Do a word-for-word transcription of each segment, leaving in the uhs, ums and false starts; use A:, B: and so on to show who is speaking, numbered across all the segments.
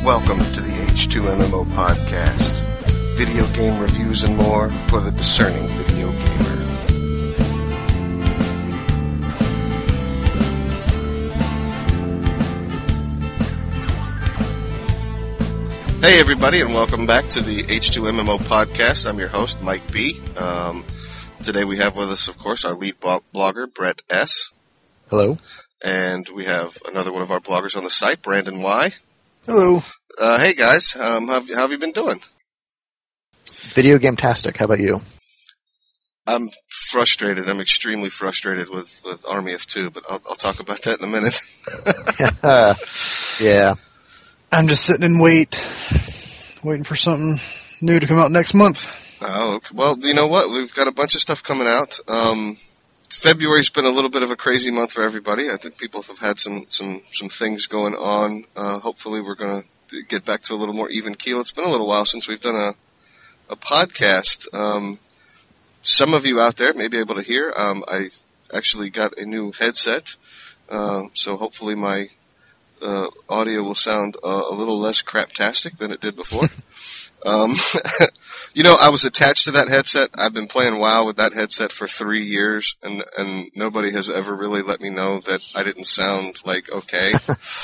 A: Welcome to the H two M M O podcast. Video game reviews and more for the discerning video gamer. Hey everybody, and welcome back to the H two M M O podcast. I'm your host, Mike B. Um, today we have with us, of course, our lead blogger, Brett S.
B: Hello.
A: And we have another one of our bloggers on the site, Brandon Y.
B: Hello.
A: Uh, hey guys, um, how, how have you been doing?
B: Video game-tastic. How about you?
A: I'm frustrated. I'm extremely frustrated with, with Army of Two, but I'll, I'll talk about that in a minute.
B: Yeah.
C: I'm just sitting in wait, waiting for something new to come out next month.
A: Oh, okay. Well, you know what? We've got a bunch of stuff coming out. Um, February's been a little bit of a crazy month for everybody. I think people have had some, some, some things going on. Uh, hopefully we're going to get back to a little more even keel. It's been a little while since we've done a, a podcast. Um, some of you out there may be able to hear. Um, I actually got a new headset. Uh, so hopefully my, uh, audio will sound uh, a little less craptastic than it did before. um, You know, I was attached to that headset. I've been playing WoW with that headset for three years, and and nobody has ever really let me know that I didn't sound like okay.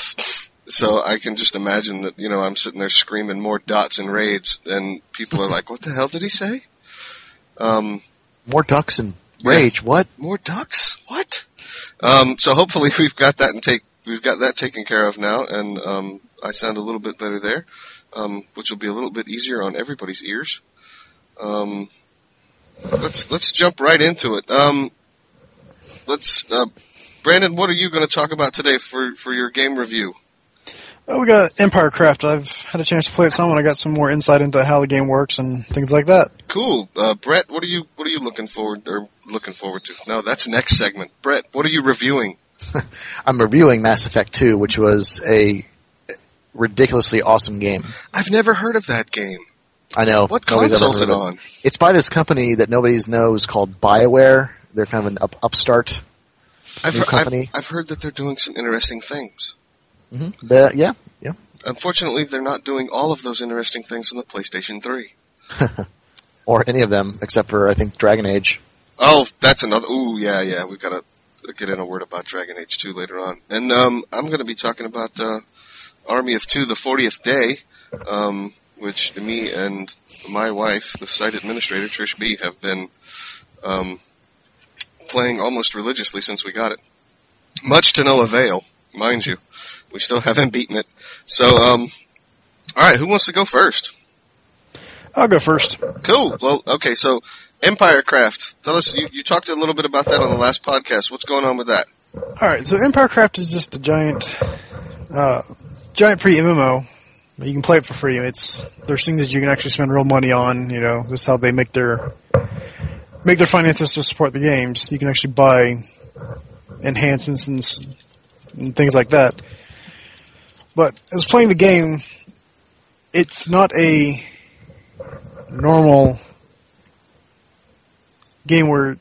A: So I can just imagine that, you know, I'm sitting there screaming more dots and raids, and people are like, what the hell did he say? Um,
B: more ducks and rage,
A: yeah,
B: what?
A: More ducks? What? Um, so hopefully we've got that and take we've got that taken care of now, and um, I sound a little bit better there, um, which will be a little bit easier on everybody's ears. Um, let's, let's jump right into it. Um, let's, uh, Brandon, what are you going to talk about today for, for your game review?
C: Oh, we got Empire Craft. I've had a chance to play it some, and I got some more insight into how the game works and things like that.
A: Cool. Uh, Brett, what are you, what are you looking forward, or looking forward to? No, that's next segment. Brett, what are you reviewing?
B: I'm reviewing Mass Effect two, which was a ridiculously awesome game.
A: I've never heard of that game.
B: I know.
A: What console is it on?
B: It's by this company that nobody knows called BioWare. They're kind of an up, upstart
A: I've
B: new
A: heard,
B: company.
A: I've, I've heard that they're doing some interesting things.
B: Mm-hmm. The, yeah, yeah.
A: Unfortunately, they're not doing all of those interesting things on the PlayStation three.
B: Or any of them, except for, I think, Dragon Age.
A: Oh, that's another... Ooh, yeah, yeah. We've got to get in a word about Dragon Age two later on. And um, I'm going to be talking about uh, Army of Two, the fortieth day, um, which me and my wife, the site administrator, Trish B., have been um, playing almost religiously since we got it. Much to no avail, mind you. We still haven't beaten it. So, um, all right, who wants to go first?
C: I'll go first.
A: Cool. Well, okay, so Empire Craft. Tell us, you, you talked a little bit about that on the last podcast. What's going on with that?
C: All right, so Empire Craft is just a giant, uh, giant free M M O. You can play it for free. It's there's things that you can actually spend real money on. You know, this is how they make their make their finances to support the games. You can actually buy enhancements and, and things like that. But as playing the game, it's not a normal game where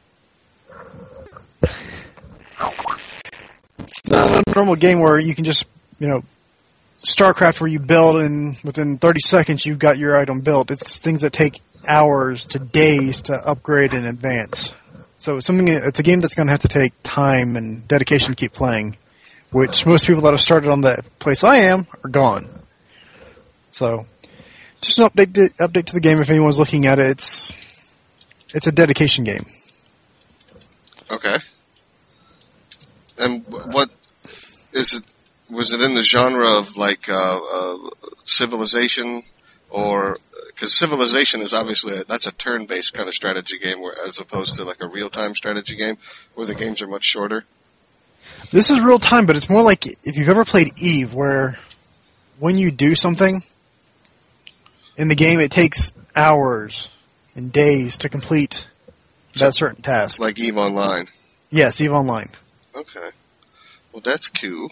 C: it's not a normal game where you can just, you know, StarCraft where you build and within thirty seconds you've got your item built. It's things that take hours to days to upgrade and advance. So it's something. It's a game that's going to have to take time and dedication to keep playing, which most people that have started on the place I am are gone. So just an update to, update to the game if anyone's looking at it. It's it's a dedication game.
A: Okay. And what is it? Was it in the genre of like uh, uh, Civilization, or because Civilization is obviously a, that's a turn-based kind of strategy game, where as opposed to like a real-time strategy game where the games are much shorter.
C: This is real time, but it's more like if you've ever played Eve, where when you do something in the game, it takes hours and days to complete
A: So,
C: that certain task.
A: Like Eve Online.
C: Yes, Eve Online.
A: Okay. Well, that's cool.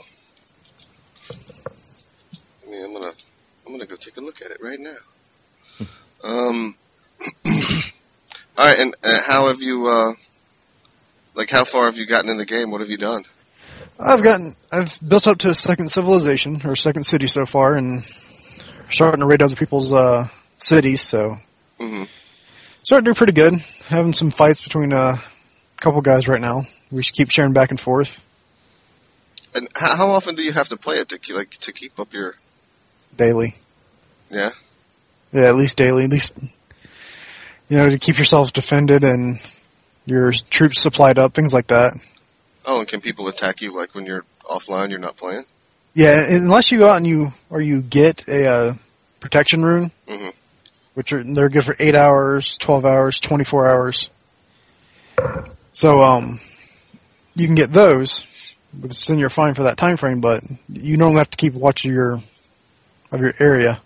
A: I mean, I'm gonna, I'm gonna go take a look at it right now. um. All right, and uh, how have you? Uh, like, how far have you gotten in the game? What have you done?
C: I've gotten, I've built up to a second civilization, or second city so far, and starting to raid other people's uh, cities, so
A: Mm-hmm.
C: starting to do pretty good. Having some fights between uh, a couple guys right now. We should keep sharing back and forth
A: And how, how often do you have to play it to ke- like to keep up your?
C: daily.
A: Yeah.
C: Yeah, at least daily. At least, you know, to keep yourselves defended and your troops supplied up, things like that.
A: Oh, and can people attack you like when you're offline? You're not playing.
C: Yeah, unless you go out and you or you get a uh, protection rune,
A: Mm-hmm.
C: which are they're good for eight hours, twelve hours, twenty-four hours. So, um, you can get those, which then you're fine for that time frame. But you normally have to keep watch of your of your area.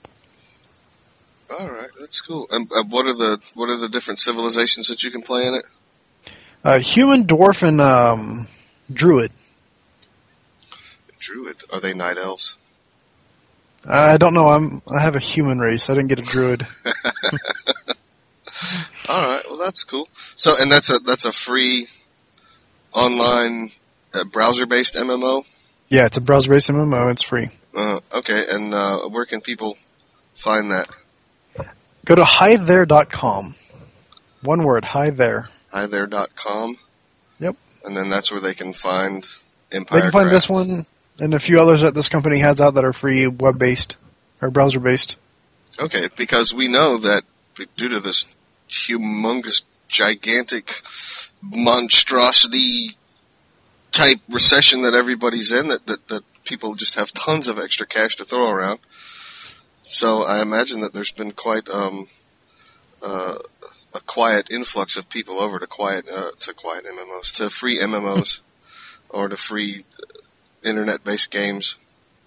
A: All right, that's cool. And uh, what are the what are the different civilizations that you can play in it?
C: Uh, human, dwarf, and um, druid.
A: Druid. Are they night elves?
C: I don't know. I'm I have a human race. I didn't get a druid.
A: All right, well that's cool. So, and that's a that's a free online uh, browser-based M M O.
C: Yeah, it's a browser-based M M O. It's free.
A: Uh, okay, and uh, where can people find that?
C: Go to hi there dot com. One word, hi there.
A: hi there dot com.
C: Yep.
A: And then that's where they can find Empire.
C: They can find
A: Craft.
C: this one and a few others that this company has out that are free, web-based or browser-based.
A: Okay, because we know that due to this humongous, gigantic, monstrosity type recession that everybody's in, that, that, that people just have tons of extra cash to throw around. So I imagine that there's been quite um, uh, a quiet influx of people over to quiet uh, to quiet M M Os, to free M M Os, or to free internet-based games.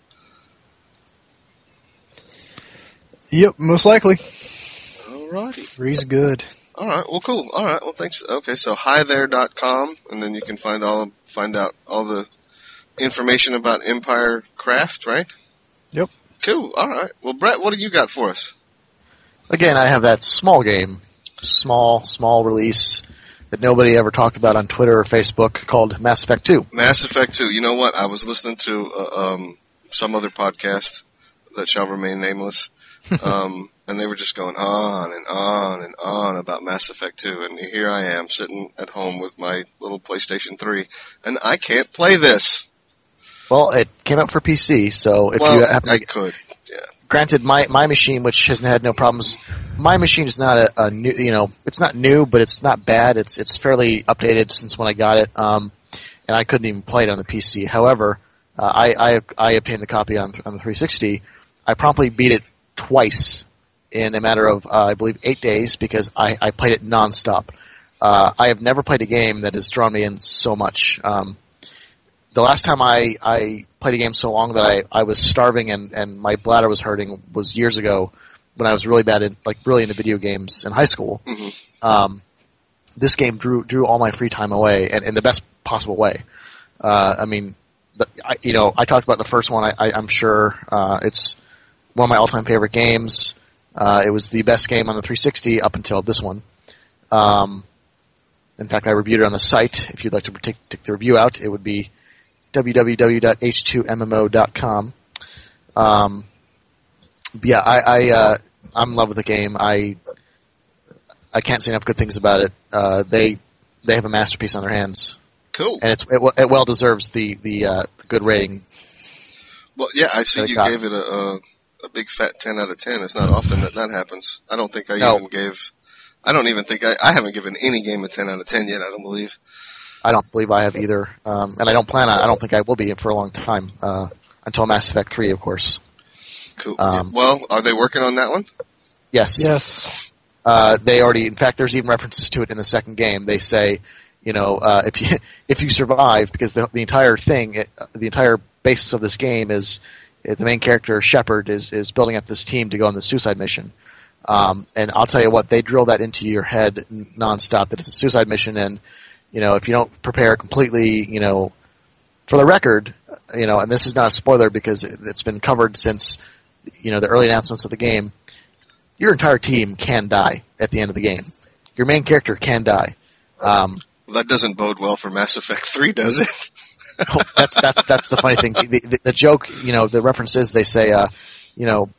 C: Yep, most likely.
A: Alrighty.
C: Free's good.
A: All right. Well, cool. All right. Well, thanks. Okay. So hi there dot com, and then you can find all find out all the information about Empire Craft, right?
C: Yep.
A: Cool. All right. Well, Brett, what do you got for us?
B: Again, I have that small game, small, small release that nobody ever talked about on Twitter or Facebook called Mass Effect two.
A: Mass Effect two. You know what? I was listening to uh, um, some other podcast that shall remain nameless, um, and they were just going on and on and on about Mass Effect two, and here I am sitting at home with my little PlayStation three, and I can't play this.
B: Well, it came out for P C, so if
A: well,
B: you happen
A: I
B: to,
A: could. Yeah.
B: granted, my my machine, which has had no problems, my machine is not a, a new, you know, it's not new, but it's not bad. It's it's fairly updated since when I got it, um, and I couldn't even play it on the P C. However, uh, I, I I obtained the copy on on the three sixty. I promptly beat it twice in a matter of uh, I believe eight days because I, I played it nonstop. Uh, I have never played a game that has drawn me in so much. Um, the last time I, I played a game so long that I, I was starving and, and my bladder was hurting was years ago when I was really bad in, like really into video games in high school.
A: Mm-hmm.
B: Um, this game drew drew all my free time away and in the best possible way. Uh, I mean, the, I, you know, I talked about the first one. I, I, I'm sure uh, it's one of my all-time favorite games. Uh, it was the best game on the three sixty up until this one. Um, in fact, I reviewed it on the site. If you'd like to take, take the review out, it would be w w w dot h two m m o dot com. Um, yeah, I, I, uh, I'm in love with the game. I, I can't say enough good things about it. Uh, they, they have a masterpiece on their hands.
A: Cool.
B: And it's, it, it well deserves the, the, uh, the good rating.
A: Well, yeah, I see
B: that it
A: you
B: got.
A: gave it a, a a big fat ten out of ten. It's not often that that happens. I don't think I
B: No.
A: even gave. I don't even think I. I haven't given any game a ten out of ten yet. I don't believe.
B: I don't believe I have either, um, and I don't plan on. I don't think I will be for a long time uh, until Mass Effect three, of course.
A: Cool.
B: Um,
A: well, are they working on that one?
B: Yes.
C: Yes.
B: Uh, they already. In fact, there's even references to it in the second game. They say, you know, uh, if you if you survive, because the the entire thing, it, the entire basis of this game is uh, the main character Shepard is is building up this team to go on the suicide mission. Um, and I'll tell you what, they drill that into your head nonstop that it's a suicide mission, and you know, if you don't prepare completely, you know, for the record, you know, and this is not a spoiler because it, it's been covered since, you know, the early announcements of the game, your entire team can die at the end of the game. Your main character can die. Um,
A: Well, that doesn't bode well for Mass Effect three, does it?
B: that's that's that's the funny thing. The, the, the joke, you know, the reference is they say, uh, you know,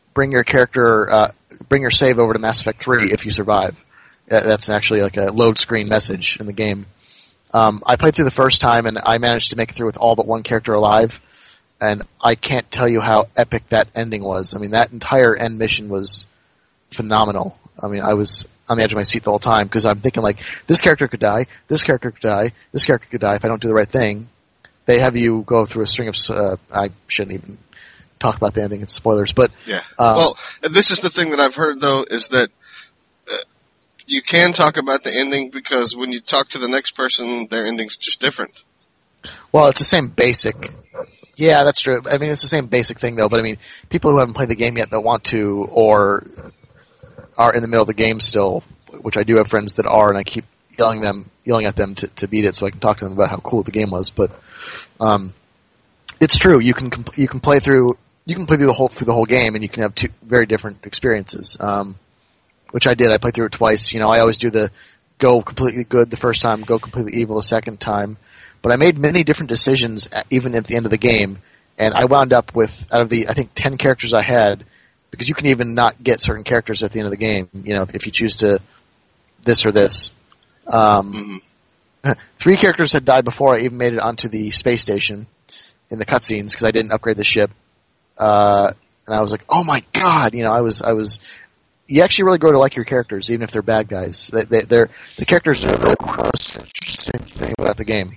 B: bring your character, uh, bring your save over to Mass Effect three if you survive. Uh, That's actually like a load screen message in the game. Um, I played through the first time, and I managed to make it through with all but one character alive. And I can't tell you how epic that ending was. I mean, that entire end mission was phenomenal. I mean, I was on the edge of my seat the whole time because I'm thinking, like, this character could die, this character could die, this character could die if I don't do the right thing. They have you go through a string of... Uh, I shouldn't even talk about the ending. It's spoilers. But
A: Yeah.
B: uh,
A: well, this is the thing that I've heard, though, is that uh, you can talk about the ending because when you talk to the next person, their ending's just different.
B: Well, it's the same basic... Yeah, that's true. I mean, it's the same basic thing, though. But, I mean, people who haven't played the game yet that want to or are in the middle of the game still, which I do have friends that are, and I keep yelling them, yelling at them to, to beat it so I can talk to them about how cool the game was. But um, it's true. You can comp- you can play through you can play through the whole through the whole game, and you can have two very different experiences. Um, which I did. I played through it twice. You know, I always do the go completely good the first time, go completely evil the second time. But I made many different decisions at, even at the end of the game, and I wound up with, out of the, I think, ten characters I had, because you can even not get certain characters at the end of the game, you know, if you choose to this or this. Um,
A: Mm-hmm.
B: Three characters had died before I even made it onto the space station in the cutscenes, because I didn't upgrade the ship. Uh, and I was like, oh my god, you know, I was, I was, you actually really grow to like your characters, even if they're bad guys. They, they, they're, the characters are the most interesting thing about the game.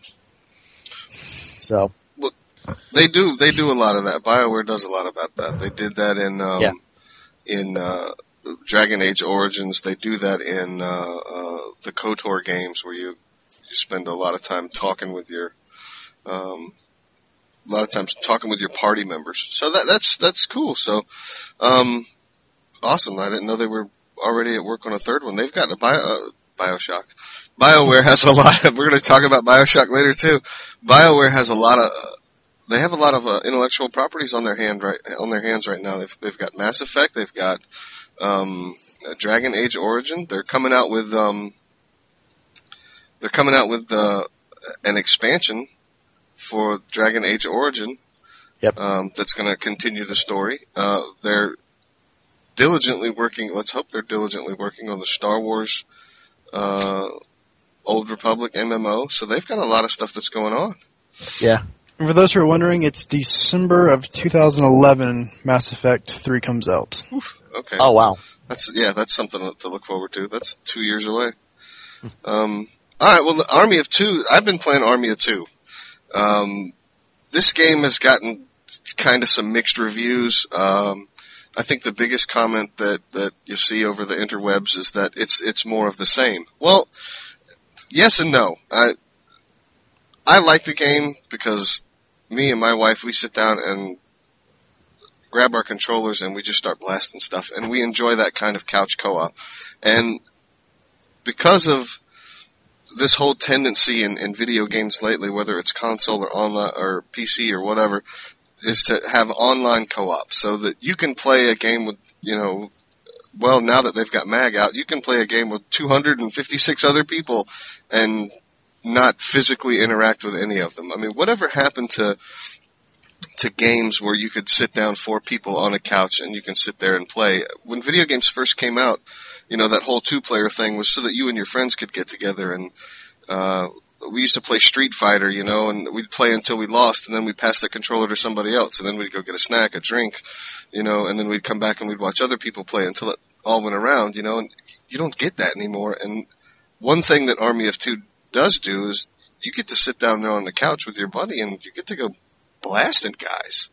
B: So
A: Well, they do they do a lot of that. BioWare does a lot about that. They did that in um,
B: Yeah.
A: in uh, Dragon Age Origins. They do that in uh, uh, the KOTOR games, where you you spend a lot of time talking with your um, a lot of times talking with your party members. So that that's that's cool. So um, awesome. I didn't know they were already at work on a third one. They've got a bio, uh, BioShock. BioWare has a lot of, we're going to talk about BioShock later too. BioWare has a lot of, they have a lot of uh, intellectual properties on their hand right, on their hands right now. They've, they've got Mass Effect, they've got, um, Dragon Age Origin. They're coming out with, um, they're coming out with, uh, an expansion for Dragon Age Origin.
B: Yep.
A: Um, that's going to continue the story. Uh, they're diligently working, let's hope they're diligently working on the Star Wars, uh, Old Republic M M O, so they've got a lot of stuff that's going on.
B: yeah,
C: And for those who are wondering, it's December of two thousand eleven Mass Effect three comes out.
A: Oof, okay.
B: oh wow,
A: That's, yeah, that's something to look forward to. That's two years away. Um, alright, well, the Army of Two, I've been playing Army of Two. Um, this game has gotten kind of some mixed reviews. Um, I think the biggest comment that, that you see over the interwebs is that it's, it's more of the same. Well, yes and no. I I like the game because me and my wife, we sit down and grab our controllers and we just start blasting stuff, and we enjoy that kind of couch co-op. And because of this whole tendency in, in video games lately, whether it's console or online or P C or whatever, is to have online co-op so that you can play a game with, you know, well, now that they've got MAG out, you can play a game with two hundred fifty-six other people and not physically interact with any of them. I mean, whatever happened to to games where you could sit down four people on a couch and you can sit there and play? When video games first came out, you know, that whole two-player thing was so that you and your friends could get together, and uh we used to play Street Fighter, you know, and we'd play until we lost, and then we'd pass the controller to somebody else, and then we'd go get a snack, a drink, you know, and then we'd come back and we'd watch other people play until it all went around, you know, and you don't get that anymore. And one thing that Army of Two does do is you get to sit down there on the couch with your buddy and you get to go blasting guys.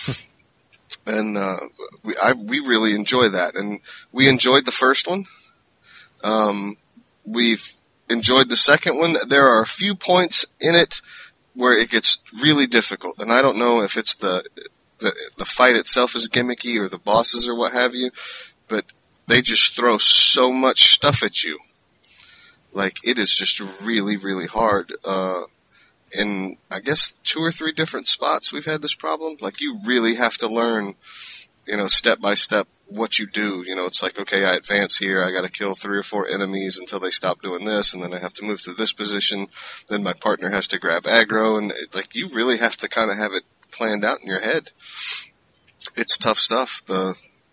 A: And, uh, we, I, we really enjoy that. And we enjoyed the first one. Um, we've enjoyed the second one. There are a few points in it where it gets really difficult, and I don't know if it's the the, the fight itself is gimmicky or the bosses or what have you, but they just throw so much stuff at you. Like, it is just really, really hard. Uh, in, I guess, two or three different spots we've had this problem. Like, you really have to learn, you know, step by step what you do. You know, it's like, okay, I advance here, I gotta kill three or four enemies until they stop doing this, and then I have to move to this position, then my partner has to grab aggro, and it, like, you really have to kind of have it planned out in your head. It's tough stuff. The,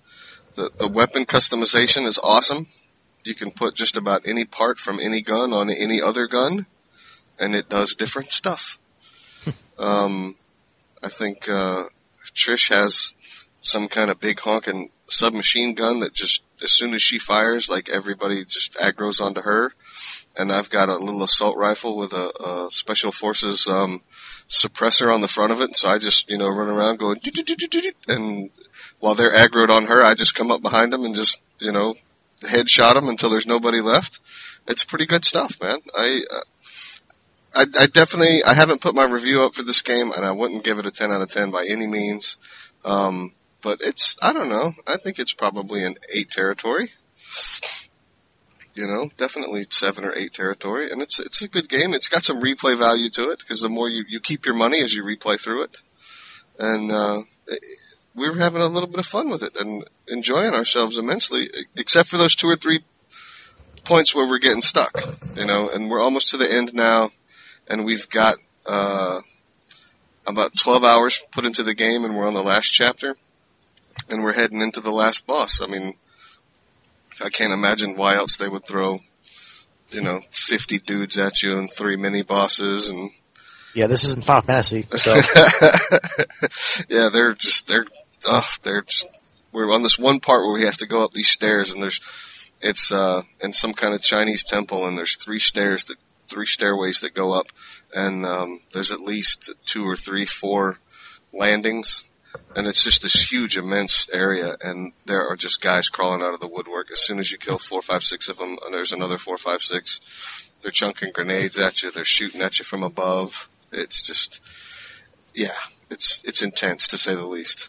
A: The the weapon customization is awesome. You can put just about any part from any gun on any other gun, and it does different stuff. um, I think uh, Trish has some kind of big honking submachine gun that just, as soon as she fires, like everybody just aggroes onto her. And I've got a little assault rifle with a, a special forces um, suppressor on the front of it. So I just, you know, run around going, and while they're aggroed on her, I just come up behind them and just, you know, headshot them until there's nobody left. It's pretty good stuff, man. I, uh, I, I definitely, I haven't put my review up for this game, and I wouldn't give it a ten out of ten by any means. Um, but it's, I don't know, I think it's probably an eight territory. You know, definitely seven or eight territory, and it's it's a good game. It's got some replay value to it, because the more you, you keep your money as you replay through it. And, uh, we were having a little bit of fun with it and enjoying ourselves immensely, except for those two or three points where we're getting stuck, you know, and we're almost to the end now, and we've got, uh, about twelve hours put into the game, and we're on the last chapter, and we're heading into the last boss. I mean, I can't imagine why else they would throw, you know, fifty dudes at you and three mini bosses. And
B: yeah, this isn't Final Fantasy. So
A: yeah, they're just they're oh, they're just, we're on this one part where we have to go up these stairs, and there's it's uh in some kind of Chinese temple, and there's three stairs that three stairways that go up, and um there's at least two or three, four landings. And it's just this huge, immense area, and there are just guys crawling out of the woodwork. As soon as you kill four, five, six of them, and there's another four, five, six, they're chunking grenades at you. They're shooting at you from above. It's just, yeah, it's it's intense, to say the least.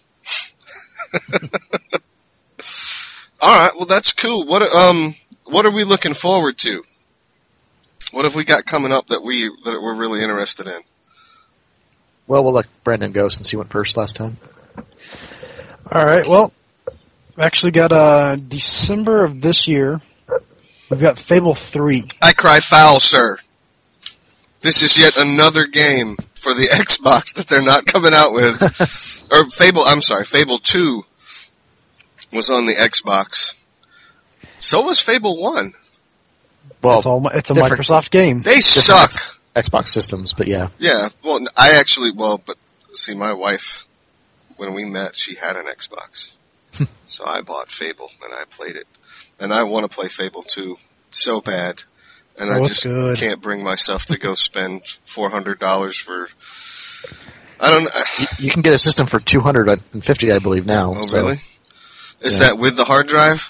A: All right, well, that's cool. What um what are we looking forward to? What have we got coming up that we that we're really interested in?
B: Well, we'll let Brandon go since he went first last time.
C: All right. Well, we actually got uh, December of this year. We've got Fable three.
A: I cry foul, sir. This is yet another game for the Xbox that they're not coming out with. Or Fable, I'm sorry, Fable two was on the Xbox. So was Fable one.
B: Well,
C: it's, all, it's a
B: different-
C: Microsoft game.
A: They suck.
B: Xbox systems, but yeah.
A: Yeah, well, I actually, well, but see, my wife, when we met, she had an Xbox. So I bought Fable, and I played it. And I want to play Fable two so bad. And
C: Oh,
A: I
C: it's
A: just
C: good.
A: can't bring myself to go spend four hundred dollars for, I don't know.
B: You, you can get a system for two hundred fifty, I believe, now.
A: Oh,
B: so,
A: really? Is
B: yeah.
A: that with the hard drive?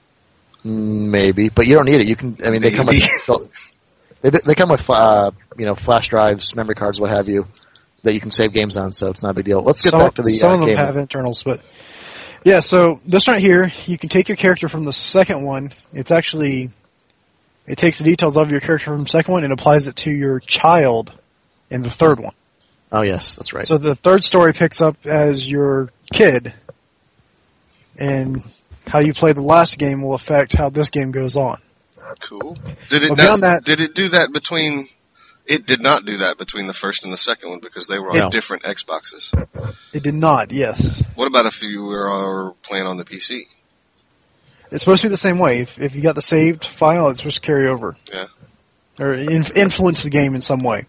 B: Maybe, but you don't need it. You can, I mean, they come
A: Maybe.
B: with, they, they come with, uh, you know, flash drives, memory cards, what have you, that you can save games on, so it's not a big deal. Let's get
C: some,
B: back to the
C: Some
B: uh,
C: of them
B: game.
C: have internals, but yeah. So this right here, you can take your character from the second one. It's actually it takes the details of your character from the second one and applies it to your child in the third one.
B: Oh, yes, that's right.
C: So the third story picks up as your kid, and how you play the last game will affect how this game goes on.
A: Cool. Did it
C: Well,
A: not,
C: beyond that-
A: did it do that between, it did not do that between the first and the second one because they were on
B: No.
A: different Xboxes.
C: It did not, yes.
A: What about if you were playing on the P C?
C: It's supposed to be the same way. If, if you got the saved file, it's supposed to carry over.
A: Yeah.
C: Or in, influence the game in some way.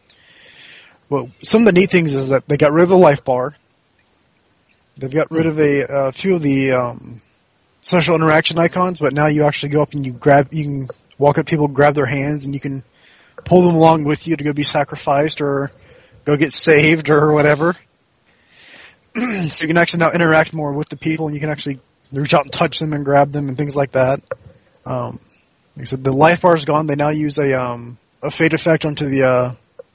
C: Well, some of the neat things is that they got rid of the life bar. They've got rid of a, a few of the um, social interaction icons, but now you actually go up and you grab, you can walk up to people, grab their hands, and you can pull them along with you to go be sacrificed or go get saved or whatever. So you can actually now interact more with the people, and you can actually reach out and touch them and grab them and things like that. Um, like I said, the life bar is gone. They now use a um, a fade effect onto the uh,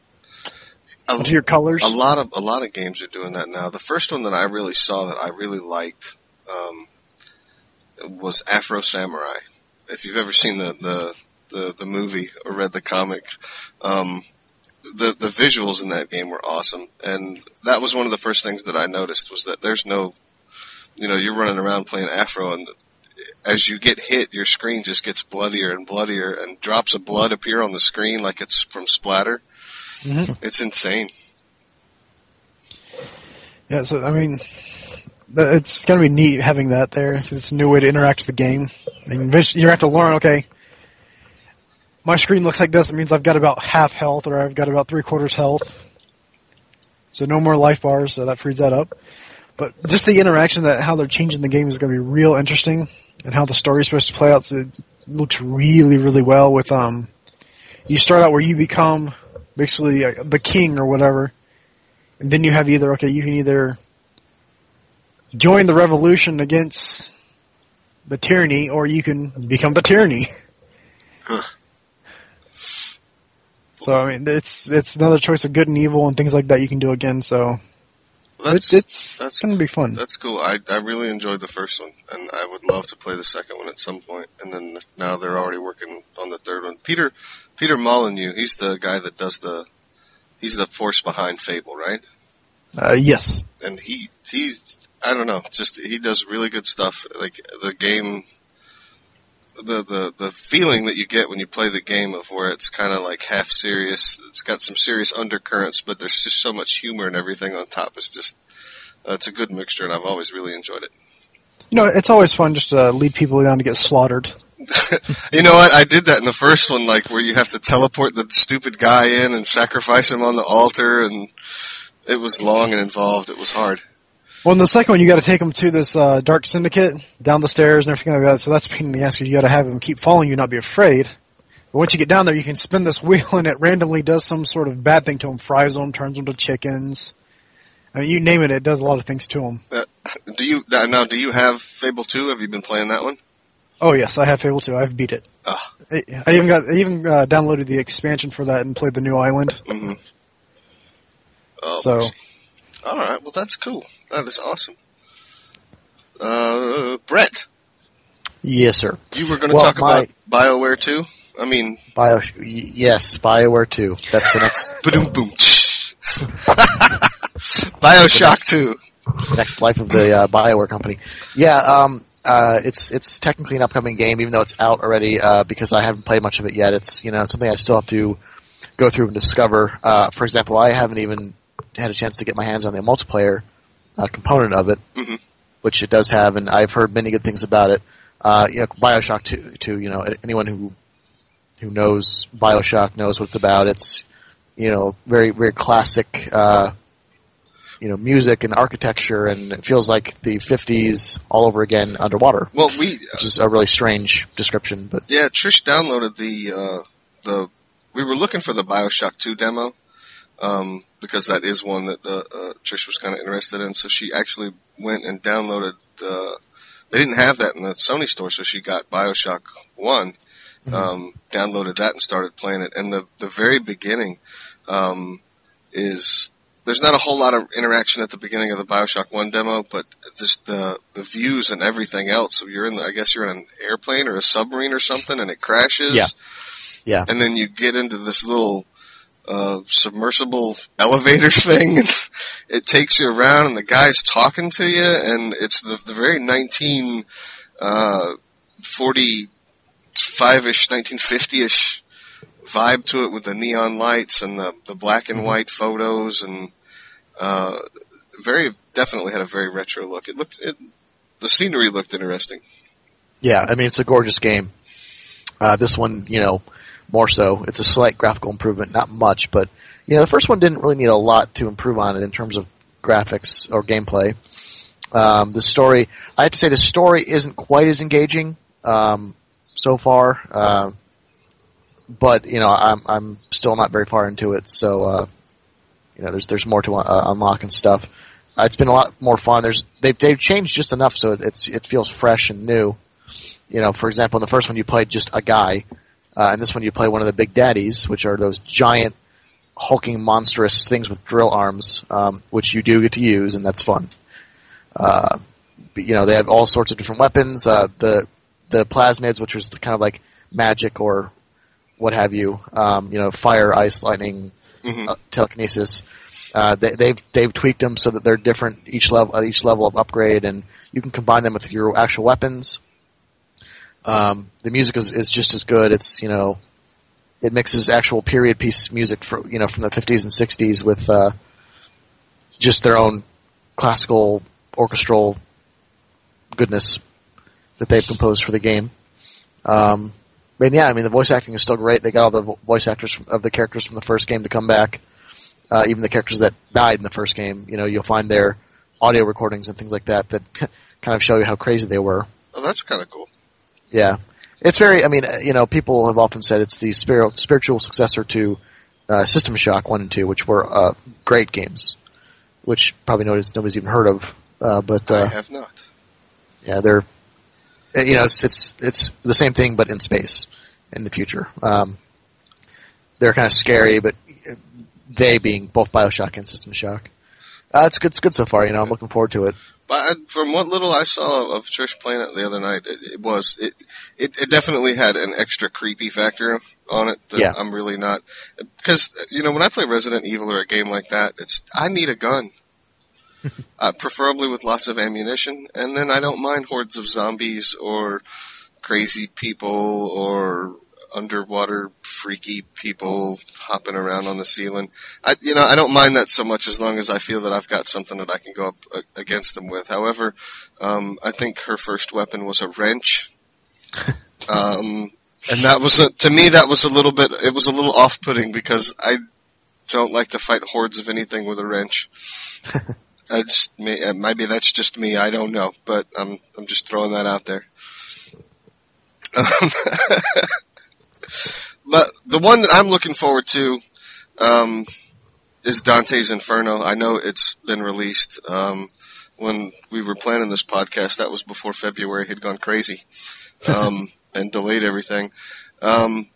A: A,
C: onto your colors.
A: a lot of a lot of games are doing that now. The first one that I really saw that I really liked um, was Afro Samurai. If you've ever seen the, the, the, the movie or read the comic, um, the the visuals in that game were awesome, and that was one of the first things that I noticed was that there's no, you know, you're running around playing Afro, and as you get hit, your screen just gets bloodier and bloodier, and drops of blood appear on the screen like it's from splatter.
C: Mm-hmm.
A: It's insane.
C: Yeah, so I mean, it's going to be neat having that there. 'Cause it's a new way to interact with the game. And eventually you have to learn, okay, my screen looks like this. It means I've got about half health, or I've got about three quarters health. So no more life bars, so that frees that up. But just the interaction, that how they're changing the game is going to be real interesting, and how the story's supposed to play out. So it looks really, really well. With um, you start out where you become basically uh, the king or whatever, and then you have either okay, you can either join the revolution against the tyranny, or you can become the tyranny.
A: Huh.
C: So I mean, it's it's another choice of good and evil and things like that you can do again. So
A: Well, that's,
C: it, it's
A: that's
C: going to be fun.
A: That's cool. I I really enjoyed the first one, and I would love to play the second one at some point. And then now they're already working on the third one. Peter Peter Molyneux, he's the guy that does the he's the force behind Fable, right?
C: Uh, yes.
A: And he he's I don't know, just he does really good stuff. Like the game. The, the, the feeling that you get when you play the game of where it's kind of like half serious, it's got some serious undercurrents, but there's just so much humor and everything on top. It's just, uh, it's a good mixture, and I've always really enjoyed it.
C: You know, it's always fun just to lead people down to get slaughtered.
A: You know what? I did that in the first one, like where you have to teleport the stupid guy in and sacrifice him on the altar, and it was long and involved. It was hard.
C: Well, in the second one, you got to take them to this uh, dark syndicate, down the stairs and everything like that. So that's a pain in the ass, because you got to have them keep following you, not be afraid. But once you get down there, you can spin this wheel, and it randomly does some sort of bad thing to them, fries them, turns them to chickens. I mean, you name it, it does a lot of things to them.
A: Uh, do you now? Do you have Fable two? Have you been playing that one?
C: Oh yes, I have Fable two. I've beat it.
A: Ah.
C: I, I even got, I even uh, downloaded the expansion for that and played the new island.
A: Mm-hmm. Oh,
C: so,
A: mercy. All right. Well, that's cool. That is awesome. Uh, Brett.
B: Yes, sir.
A: You were going to
B: well,
A: talk
B: my,
A: about BioWare two? I mean...
B: Bio, yes, BioWare two. That's the next...
A: Boom, boom. BioShock two.
B: Next life of the uh, BioWare company. Yeah, um, uh, it's it's technically an upcoming game, even though it's out already, uh, because I haven't played much of it yet. It's, you know, something I still have to go through and discover. Uh, for example, I haven't even had a chance to get my hands on the multiplayer uh, component of it,
A: mm-hmm.
B: which it does have, and I've heard many good things about it. Uh, you know, BioShock two, two, you know, anyone who who knows BioShock knows what it's about. It's, you know, very, very classic, uh, you know, music and architecture, and it feels like the fifties all over again underwater.
A: Well, we... Uh,
B: which is a really strange description, but...
A: Yeah, Trish downloaded the, uh, the... We were looking for the BioShock two demo, um, because that is one that uh, uh, Trish was kind of interested in, so she actually went and downloaded... Uh, they didn't have that in the Sony store, so she got BioShock one, mm-hmm. um, downloaded that and started playing it. And the, the very beginning um, is... There's not a whole lot of interaction at the beginning of the BioShock one demo, but just the the views and everything else. So you're in, the, I guess you're in an airplane or a submarine or something, and it crashes.
B: Yeah. Yeah.
A: And then you get into this little uh, submersible elevator thing, and it takes you around, and the guy's talking to you, and it's the the very nineteen forty-five-ish, nineteen fifty-ish vibe to it with the neon lights and the the black and white photos, and uh, very definitely had a very retro look. It looked, it, the scenery looked interesting.
B: Yeah, I mean, it's a gorgeous game. Uh, this one, you know, more so. It's a slight graphical improvement, not much, but, you know, the first one didn't really need a lot to improve on it in terms of graphics or gameplay. Um, the story, I have to say the story isn't quite as engaging, um, so far, uh, but, you know, I'm, I'm still not very far into it, so, uh, you know, there's, there's more to uh, unlock and stuff. Uh, it's been a lot more fun. There's, they've, they've changed just enough so it's, it feels fresh and new. You know, for example, in the first one you played just a guy, uh, and this one you play one of the big daddies, which are those giant, hulking, monstrous things with drill arms, um, which you do get to use, and that's fun. Uh, but, you know, they have all sorts of different weapons. Uh, the, the plasmids, which was kind of like magic or what have you, um, you know, fire, ice, lightning, mm-hmm. uh, telekinesis. Uh, they, they've they've tweaked them so that they're different each level at each level of upgrade, and you can combine them with your actual weapons. Um, the music is, is just as good. It's, you know, it mixes actual period piece music for, you know, from the fifties and sixties with uh, just their own classical orchestral goodness that they've composed for the game. Um, and yeah, I mean, the voice acting is still great. They got all the vo- voice actors from, of the characters from the first game to come back. Uh, even the characters that died in the first game, you know, you'll find their audio recordings and things like that that kind of show you how crazy they were.
A: Oh, that's kind of cool.
B: Yeah. It's very, I mean, you know, people have often said it's the spir- spiritual successor to uh, System Shock one and two, which were uh, great games, which probably nobody's, nobody's even heard of. Uh, but uh,
A: I have not.
B: Yeah, they're, you know, it's it's it's the same thing, but in space in the future. Um, they're kind of scary, but they being both Bioshock and System Shock. Uh, it's good. It's good so far. You know, I'm looking forward to it.
A: But I, from what little I saw of Trish playing it the other night, it, it was it, it it definitely had an extra creepy factor on it that
B: Yeah.
A: I'm really not, because you know when I play Resident Evil or a game like that, it's I need a gun, uh, preferably with lots of ammunition, and then I don't mind hordes of zombies or crazy people or underwater freaky people hopping around on the ceiling. I, you know, I don't mind that so much as long as I feel that I've got something that I can go up uh, against them with. However, um, I think her first weapon was a wrench. Um, and that was a, to me, that was a little bit, it was a little off-putting because I don't like to fight hordes of anything with a wrench. I just, maybe that's just me. I don't know, but I'm, I'm just throwing that out there. Um, But the one that I'm looking forward to um, is Dante's Inferno. I know it's been released. Um, when we were planning this podcast, that was before February had gone crazy um, and delayed everything. Um,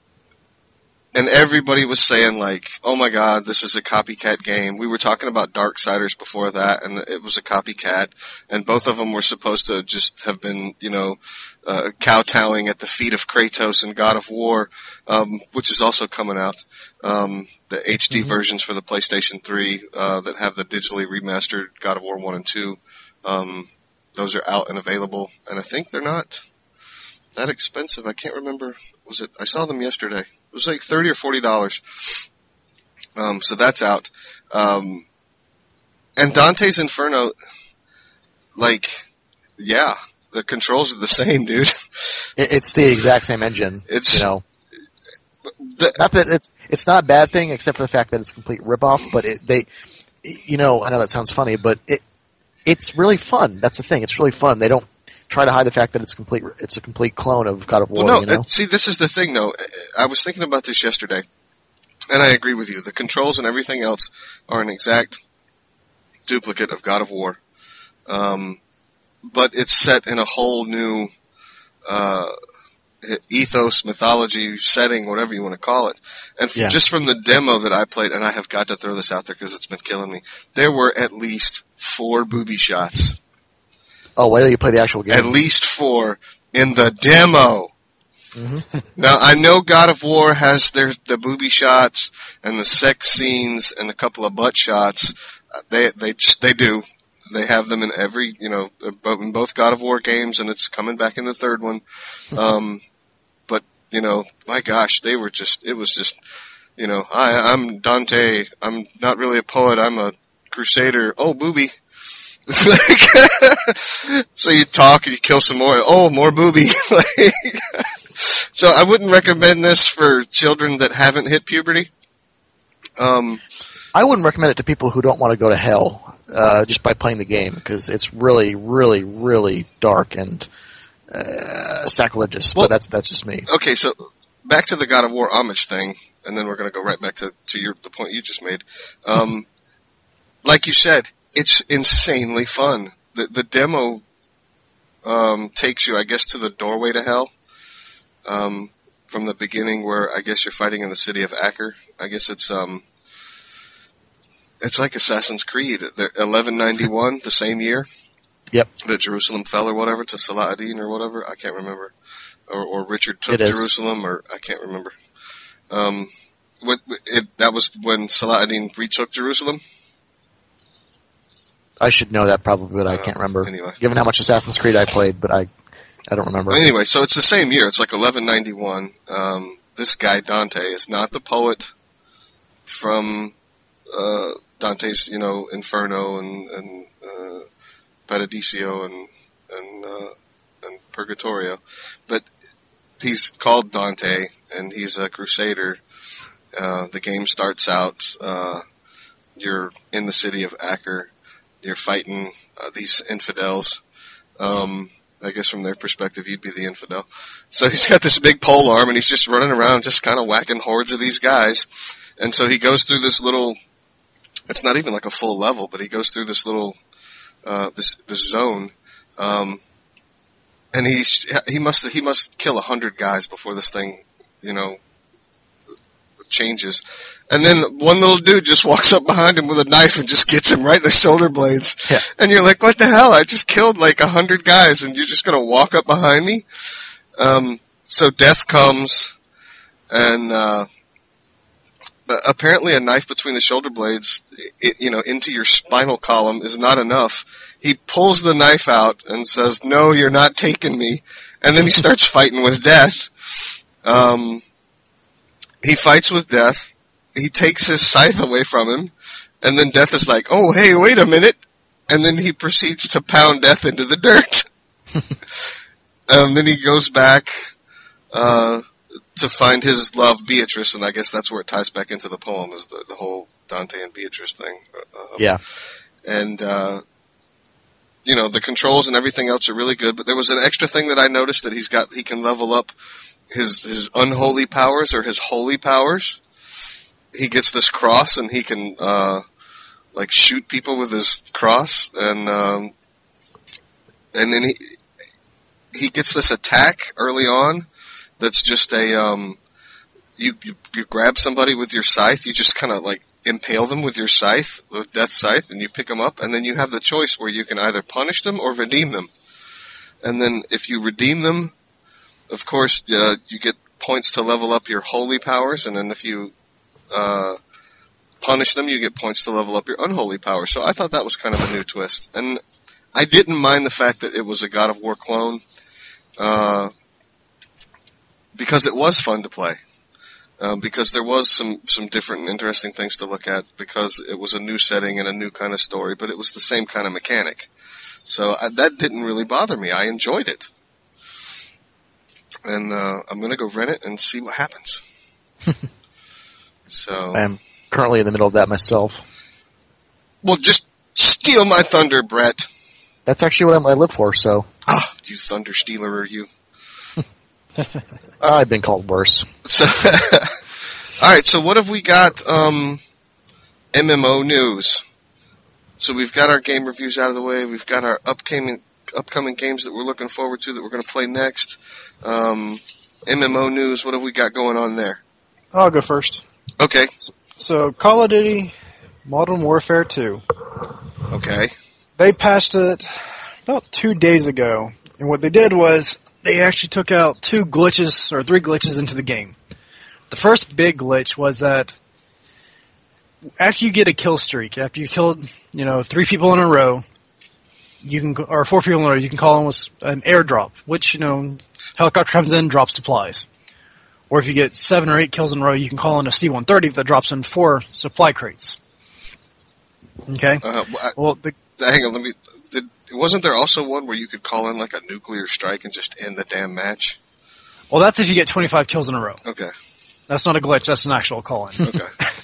A: and everybody was saying, like, oh, my God, this is a copycat game. We were talking about Darksiders before that, and it was a copycat. And both of them were supposed to just have been, you know, uh, kowtowing at the feet of Kratos and God of War, um, which is also coming out. Um, the H D mm-hmm. versions for the PlayStation three uh, that have the digitally remastered God of War one and two. Um, those are out and available. And I think they're not that expensive. I can't remember. Was it? I saw them yesterday. It was like thirty or forty dollars. Um, so that's out. Um, and Dante's Inferno, like, yeah, the controls are the same, dude.
B: It's the exact same engine.
A: It's
B: you know,
A: the,
B: not that it's it's not a bad thing, except for the fact that it's a complete ripoff. But it, they, you know, I know that sounds funny, but it it's really fun. That's the thing. It's really fun. They don't try to hide the fact that it's complete. It's a complete clone of God of War.
A: Well, no,
B: you know?
A: uh, see, this is the thing, though. I was thinking about this yesterday, and I agree with you. The controls and everything else are an exact duplicate of God of War, um, but it's set in a whole new uh, ethos, mythology, setting, whatever you want to call it. And f-
B: Yeah.
A: just from the demo that I played, and I have got to throw this out there because it's been killing me, there were at least four booby shots.
B: Oh, wait till you play the actual game.
A: At least four in the demo.
B: Mm-hmm.
A: Now, I know God of War has their the booby shots and the sex scenes and a couple of butt shots. They they just, they do. They have them in every, you know, in both God of War games, and it's coming back in the third one. Um, but, you know, my gosh, they were just, it was just, you know, I, I'm Dante. I'm not really a poet. I'm a crusader. Oh, booby. So you talk and you kill some more. Oh, more booby. Like, so I wouldn't recommend this for children that haven't hit puberty. Um,
B: I wouldn't recommend it to people who don't want to go to hell uh, just by playing the game, because it's really, really, really dark and uh, sacrilegious.
A: Well,
B: but that's that's just me.
A: Okay, so back to the God of War homage thing, and then we're going to go right back to, to your the point you just made. Um, like you said, it's insanely fun. The the demo um, takes you, I guess, to the doorway to hell. Um, from the beginning, where I guess you're fighting in the city of Acre. I guess it's um, it's like Assassin's Creed. eleven ninety-one, the same year.
B: Yep.
A: That Jerusalem fell or whatever to Saladin or whatever. I can't remember. Or, or Richard took
B: It is.
A: Jerusalem, or I can't remember. Um, what, it, that was when Saladin retook Jerusalem.
B: I should know that probably, but I,
A: I
B: can't
A: know.
B: remember.
A: Anyway.
B: Given how much Assassin's Creed I played, but I, I don't remember.
A: Anyway, so it's the same year. It's like eleven ninety-one. Um, this guy Dante is not the poet from uh, Dante's, you know, Inferno and, and uh, Paradiso and and uh, and Purgatorio, but he's called Dante, and he's a crusader. Uh, the game starts out, uh, you're in the city of Acre. You're fighting uh, these infidels. Um, I guess from their perspective, you'd be the infidel. So he's got this big pole arm, and he's just running around just kind of whacking hordes of these guys. And so he goes through this little, it's not even like a full level, but he goes through this little, uh, this, this zone. Um, and he, he must, he must kill a hundred guys before this thing, you know, changes. And then one little dude just walks up behind him with a knife and just gets him right in the shoulder blades.
B: Yeah.
A: And you're like, what the hell? I just killed like a hundred guys and you're just going to walk up behind me? Um, so death comes, and, uh, apparently a knife between the shoulder blades, it, you know, into your spinal column is not enough. He pulls the knife out and says, no, you're not taking me. And then he starts fighting with death. Um, He fights with Death. He takes his scythe away from him. And then Death is like, oh, hey, wait a minute. And then he proceeds to pound Death into the dirt. um, then he goes back uh, to find his love, Beatrice. And I guess that's where it ties back into the poem, is the, the whole Dante and Beatrice thing. Um,
B: yeah.
A: And, uh, you know, the controls and everything else are really good. But there was an extra thing that I noticed, that he's got, he can level up his his unholy powers or his holy powers. He gets this cross, and he can uh like shoot people with his cross, and um and then he he gets this attack early on that's just a um you you, you grab somebody with your scythe, you just kind of like impale them with your scythe, with Death Scythe, and you pick them up, and then you have the choice where you can either punish them or redeem them. And then if you redeem them, of course, uh, you get points to level up your holy powers, and then if you uh, punish them, you get points to level up your unholy powers. So I thought that was kind of a new twist. And I didn't mind the fact that it was a God of War clone, uh, because it was fun to play. Um, because there was some, some different and interesting things to look at, because it was a new setting and a new kind of story, but it was the same kind of mechanic. So I, that didn't really bother me. I enjoyed it. And uh, I'm going to go rent it and see what happens. So
B: I am currently in the middle of that myself.
A: Well, just steal my thunder, Brett.
B: That's actually what I'm, I live for, so.
A: Ah, you thunder stealer, are you?
B: I've been called worse.
A: So, all right, so what have we got? Um, M M O news. So we've got our game reviews out of the way. We've got our upcoming upcoming games that we're looking forward to that we're going to play next. Um, M M O news, what have we got going on there?
C: I'll go first.
A: Okay.
C: So, Call of Duty Modern Warfare two.
A: Okay.
C: They patched it about two days ago, and what they did was they actually took out two glitches, or three glitches into the game. The first big glitch was that after you get a kill streak, after you've killed, you know, three people in a row, you can, or four people in a row, you can call in an airdrop, which, you know, helicopter comes in, drops supplies. Or if you get seven or eight kills in a row, you can call in a C one thirty that drops in four supply crates. Okay?
A: Uh, well, I,
C: well, the,
A: hang on, let me, did, wasn't there also one where you could call in like a nuclear strike and just end the damn match?
C: Well, that's if you get twenty-five kills in a row.
A: Okay.
C: That's not a glitch, that's an actual call-in.
A: Okay.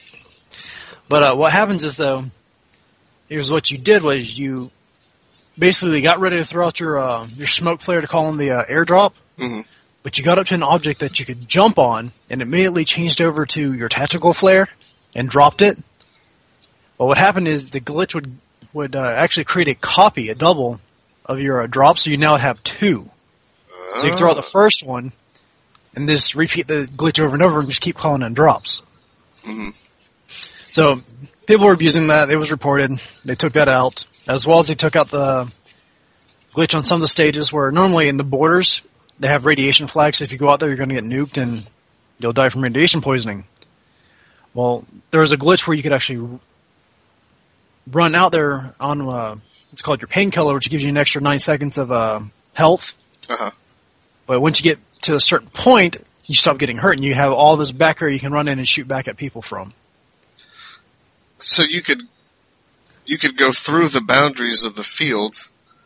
C: But uh, what happens is, though, here's what you did was you basically got ready to throw out your uh, your smoke flare to call in the uh, airdrop,
A: mm-hmm.
C: but you got up to an object that you could jump on and immediately changed over to your tactical flare and dropped it. Well, what happened is the glitch would would uh, actually create a copy, a double, of your uh, drop, so you now have two. Uh. So you can throw out the first one and just repeat the glitch over and over and just keep calling in drops.
A: Mm-hmm.
C: So people were abusing that. It was reported. They took that out, as well as they took out the glitch on some of the stages where normally in the borders they have radiation flags. So if you go out there, you're going to get nuked and you'll die from radiation poisoning. Well, there was a glitch where you could actually run out there on uh, it's called your painkiller, which gives you an extra nine seconds of uh, health.
A: Uh-huh.
C: But once you get to a certain point, you stop getting hurt, and you have all this back area you can run in and shoot back at people from.
A: So you could you could go through the boundaries of the field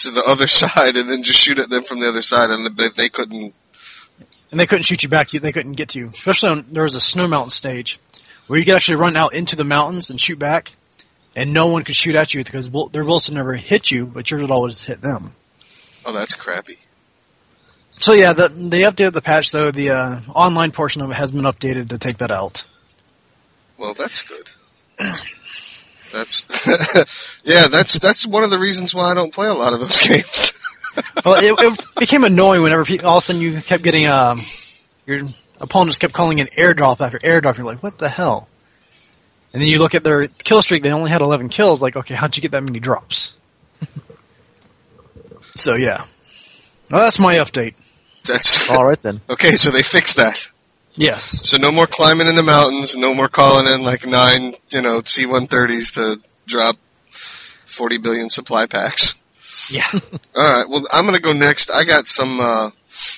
A: to the other side and then just shoot at them from the other side, and they, they couldn't.
C: And they couldn't shoot you back. They couldn't get to you. Especially on, there was a snow mountain stage where you could actually run out into the mountains and shoot back, and no one could shoot at you because their bullets would never hit you, but yours would always hit them.
A: Oh, that's crappy.
C: So yeah, the, they updated the patch, so the uh, online portion of it has been updated to take that out.
A: Well, that's good. That's yeah, that's that's one of the reasons why I don't play a lot of those games.
C: Well, it, it became annoying whenever people, all of a sudden you kept getting um, your opponents kept calling an airdrop after airdrop. You're like, what the hell? And then you look at their kill streak; they only had eleven kills. Like, okay, how'd you get that many drops? So yeah, well, that's my update.
A: That's
B: all right then.
A: Okay, so they fixed that.
C: Yes.
A: So no more climbing in the mountains. No more calling in like nine, you know, C one thirties to drop forty billion supply packs.
C: Yeah.
A: All right. Well, I'm going to go next. I got some uh,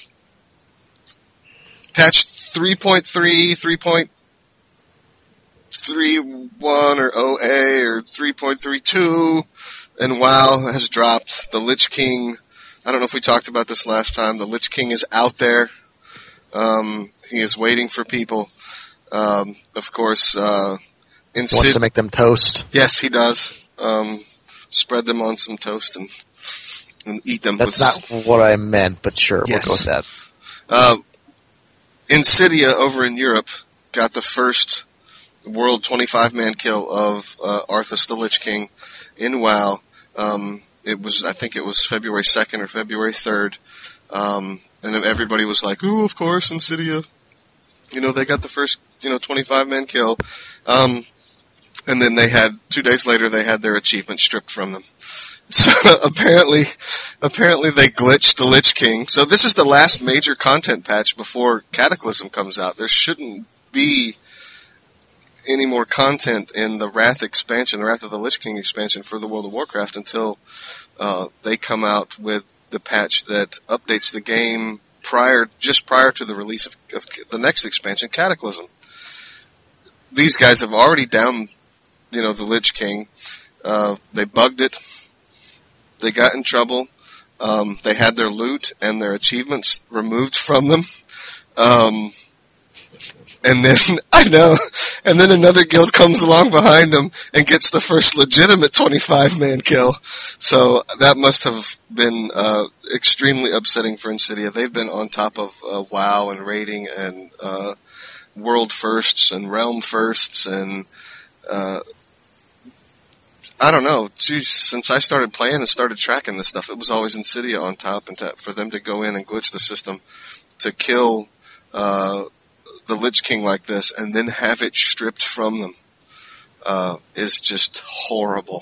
A: patch three point three, three point three one, or O A, or three point three two, and WoW has dropped. The Lich King. I don't know if we talked about this last time. The Lich King is out there. Um, he is waiting for people. Um, of course, uh, in
B: wants
A: Sid-
B: to make them toast.
A: Yes, he does. Um, spread them on some toast and and eat them.
B: That's
A: with
B: not what I meant, but sure,
A: Yes.
B: we'll go with that.
A: Uh, Insidia over in Europe got the first world twenty-five man kill of uh, Arthas the Lich King in WoW. Um, it was, I think it was February second or February third. Um, and then everybody was like, "Ooh, of course, Insidia. You know, they got the first, you know, twenty-five man kill." Um, and then they had, two days later, they had their achievement stripped from them. So apparently, apparently they glitched the Lich King. So this is the last major content patch before Cataclysm comes out. There shouldn't be any more content in the Wrath expansion, the Wrath of the Lich King expansion for the World of Warcraft until uh, they come out with the patch that updates the game prior, just prior to the release of, of the next expansion, Cataclysm. These guys have already downed, you know, the Lich King. Uh, they bugged it. They got in trouble. Um, they had their loot and their achievements removed from them. Um, and then, I know, and then another guild comes along behind them and gets the first legitimate twenty-five man kill. So that must have been uh, extremely upsetting for Insidia. They've been on top of uh, WoW and raiding and uh, world firsts and realm firsts and uh, I don't know. Geez, since I started playing and started tracking this stuff, it was always Insidia on top, and to, for them to go in and glitch the system to kill uh, the Lich King like this and then have it stripped from them uh, is just horrible.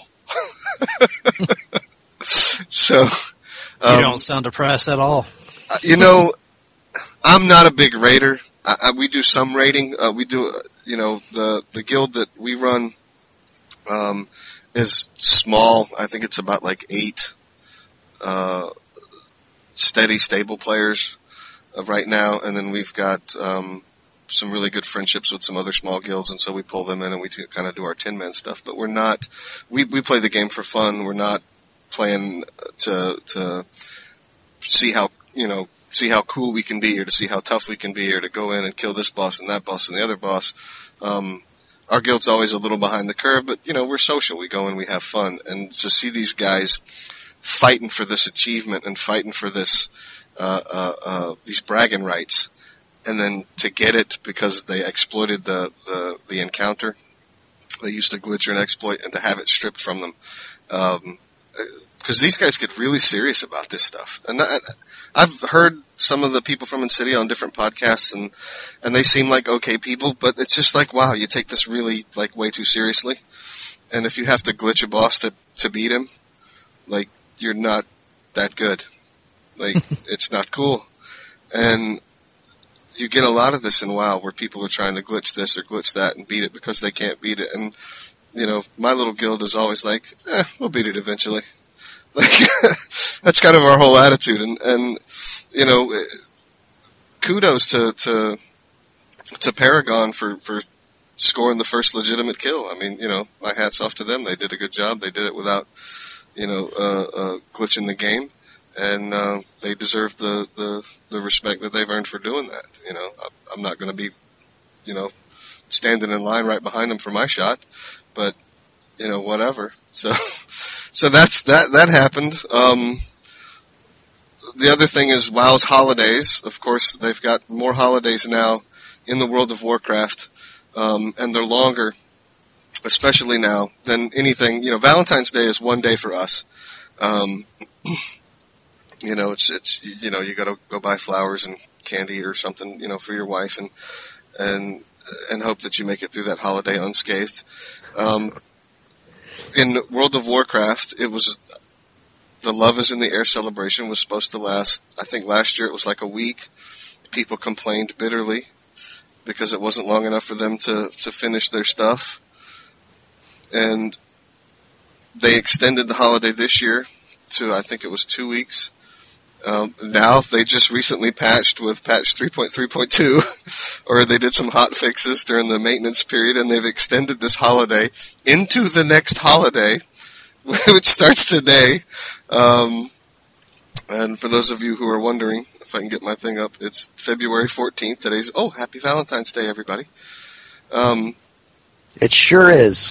A: So um,
C: you don't sound depressed at all.
A: You know, I'm not a big raider. I, I, we do some raiding. Uh, we do, uh, you know, the the guild that we run. Um, is small. I think it's about like eight uh, steady, stable players uh, right now, and then we've got um, some really good friendships with some other small guilds, and so we pull them in and we kind of do our ten man stuff. But we're not. We we play the game for fun. We're not playing to to see how you know see how cool we can be, or to see how tough we can be, or to go in and kill this boss and that boss and the other boss. Um, Our guild's always a little behind the curve, but, you know, we're social. We go and we have fun. And to see these guys fighting for this achievement and fighting for this, uh, uh, uh, these bragging rights, and then to get it because they exploited the, the, the encounter, they used a glitch or an exploit, and to have it stripped from them. Um, because these guys get really serious about this stuff. And I, I've heard some of the people from Insidia on different podcasts, and, and they seem like okay people, but it's just like, wow, you take this really, like, way too seriously. And if you have to glitch a boss to, to beat him, like, you're not that good. Like, it's not cool. And you get a lot of this in WoW where people are trying to glitch this or glitch that and beat it because they can't beat it. And, you know, my little guild is always like, eh, we'll beat it eventually. Like, that's kind of our whole attitude. And, and, you know, kudos to, to, to Paragon for, for scoring the first legitimate kill. I mean, you know, my hat's off to them. They did a good job. They did it without, you know, uh, uh, glitch in the game, and uh, they deserve the, the the respect that they've earned for doing that. You know, I'm not going to be, you know, standing in line right behind them for my shot, but you know, whatever. So, so that's that. That happened. Um, the other thing is WoW's holidays. Of course, they've got more holidays now in the World of Warcraft, um, and they're longer, especially now, than anything. You know, Valentine's Day is one day for us. Um, you know, it's it's you know, you got to go buy flowers and candy or something, you know, for your wife, and and and hope that you make it through that holiday unscathed. Um, in World of Warcraft, it was the Love is in the Air celebration was supposed to last. I think last year it was like a week. People complained bitterly because it wasn't long enough for them to, to finish their stuff. And they extended the holiday this year to, I think it was two weeks. Um, now they just recently patched with patch three point three point two, or they did some hot fixes during the maintenance period, and they've extended this holiday into the next holiday, which starts today. Um, and for those of you who are wondering, if I can get my thing up, it's February fourteenth. Today's, oh, happy Valentine's Day, everybody. Um,
B: it sure is.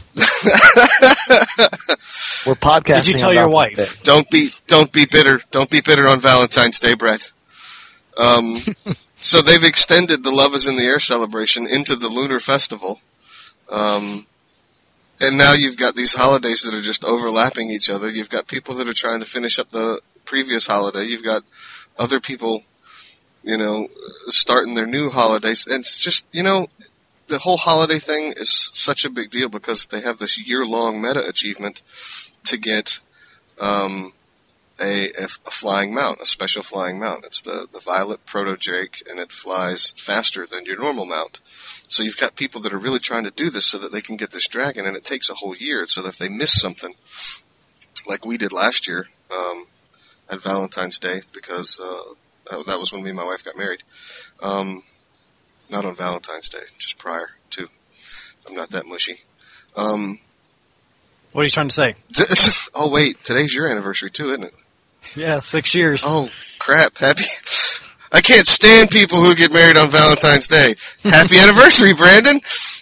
B: We're podcasting.
D: Did you tell your wife?
B: Day.
A: Don't be, don't be bitter. Don't be bitter on Valentine's Day, Brett. Um, so they've extended the Love is in the Air celebration into the Lunar Festival. Um, and now you've got these holidays that are just overlapping each other. You've got people that are trying to finish up the previous holiday. You've got other people, you know, starting their new holidays. And it's just, you know, the whole holiday thing is such a big deal because they have this year-long meta achievement to get um, a, a flying mount, a special flying mount. It's the, the Violet Proto-Drake, and it flies faster than your normal mount. So you've got people that are really trying to do this so that they can get this dragon, and it takes a whole year. So that if they miss something, like we did last year um, at Valentine's Day, because uh, that was when me and my wife got married. Um, not on Valentine's Day, just prior to. I'm not that mushy. Um,
D: what are you trying to say?
A: Th- oh, wait, today's your anniversary, too, isn't it?
D: Yeah, six years.
A: Oh, crap, happy... I can't stand people who get married on Valentine's Day. Happy anniversary, Brandon!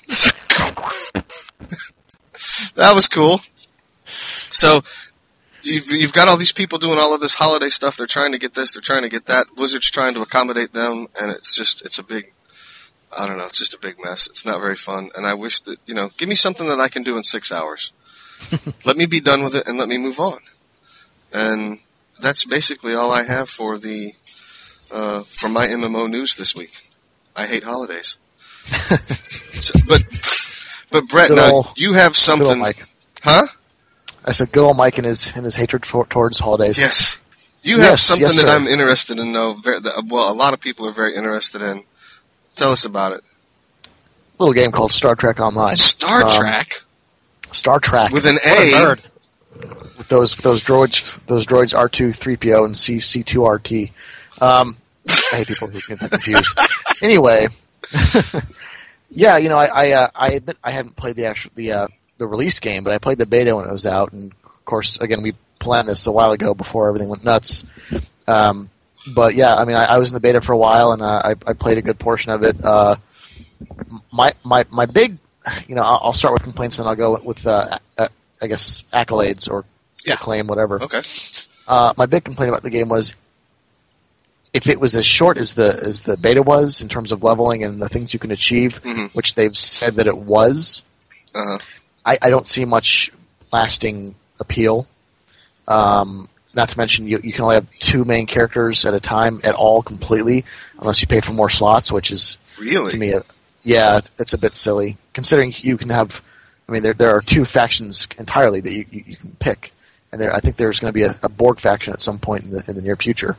A: That was cool. So, you've, you've got all these people doing all of this holiday stuff. They're trying to get this, they're trying to get that. Blizzard's trying to accommodate them, and it's just, it's a big, I don't know, it's just a big mess. It's not very fun, and I wish that, you know, give me something that I can do in six hours. Let me be done with it, and let me move on. And that's basically all I have for the... Uh, for my M M O news this week. I hate holidays. so, but, but Brett,
B: good
A: now
B: old,
A: you have something.
B: Good old Mike.
A: Huh?
B: I said, good old Mike and his and his hatred for, towards holidays.
A: Yes. You
B: yes,
A: have something
B: yes,
A: that
B: sir.
A: I'm interested in, though. Very, that, well, a lot of people are very interested in. Tell us about it.
B: A little game called Star Trek Online.
A: Star
B: um,
A: Trek.
B: Star Trek
A: with an
D: A.
A: A.
B: With those those droids, those droids R two, three P O, and C C two R T. Um, I hate people who get that confused. Anyway, yeah, you know, I I, uh, I admit I hadn't played the actual the uh, the release game, but I played the beta when it was out, and of course, again, we planned this a while ago before everything went nuts. Um, but yeah, I mean, I, I was in the beta for a while, and uh, I I played a good portion of it. Uh, my my my big, you know, I'll, I'll start with complaints, and I'll go with uh, uh, I guess accolades or
A: Yeah.
B: acclaim, whatever.
A: Okay.
B: Uh, my big complaint about the game was, if it was as short as the as the beta was in terms of leveling and the things you can achieve,
A: mm-hmm.
B: which they've said that it was,
A: uh-huh.
B: I, I don't see much lasting appeal. Um, not to mention, you, you can only have two main characters at a time at all completely, unless you pay for more slots, which is
A: Really?
B: to me, a, yeah, it's a bit silly considering you can have. I mean, there there are two factions entirely that you you, you can pick, and there I think there's going to be a, a Borg faction at some point in the in the near future.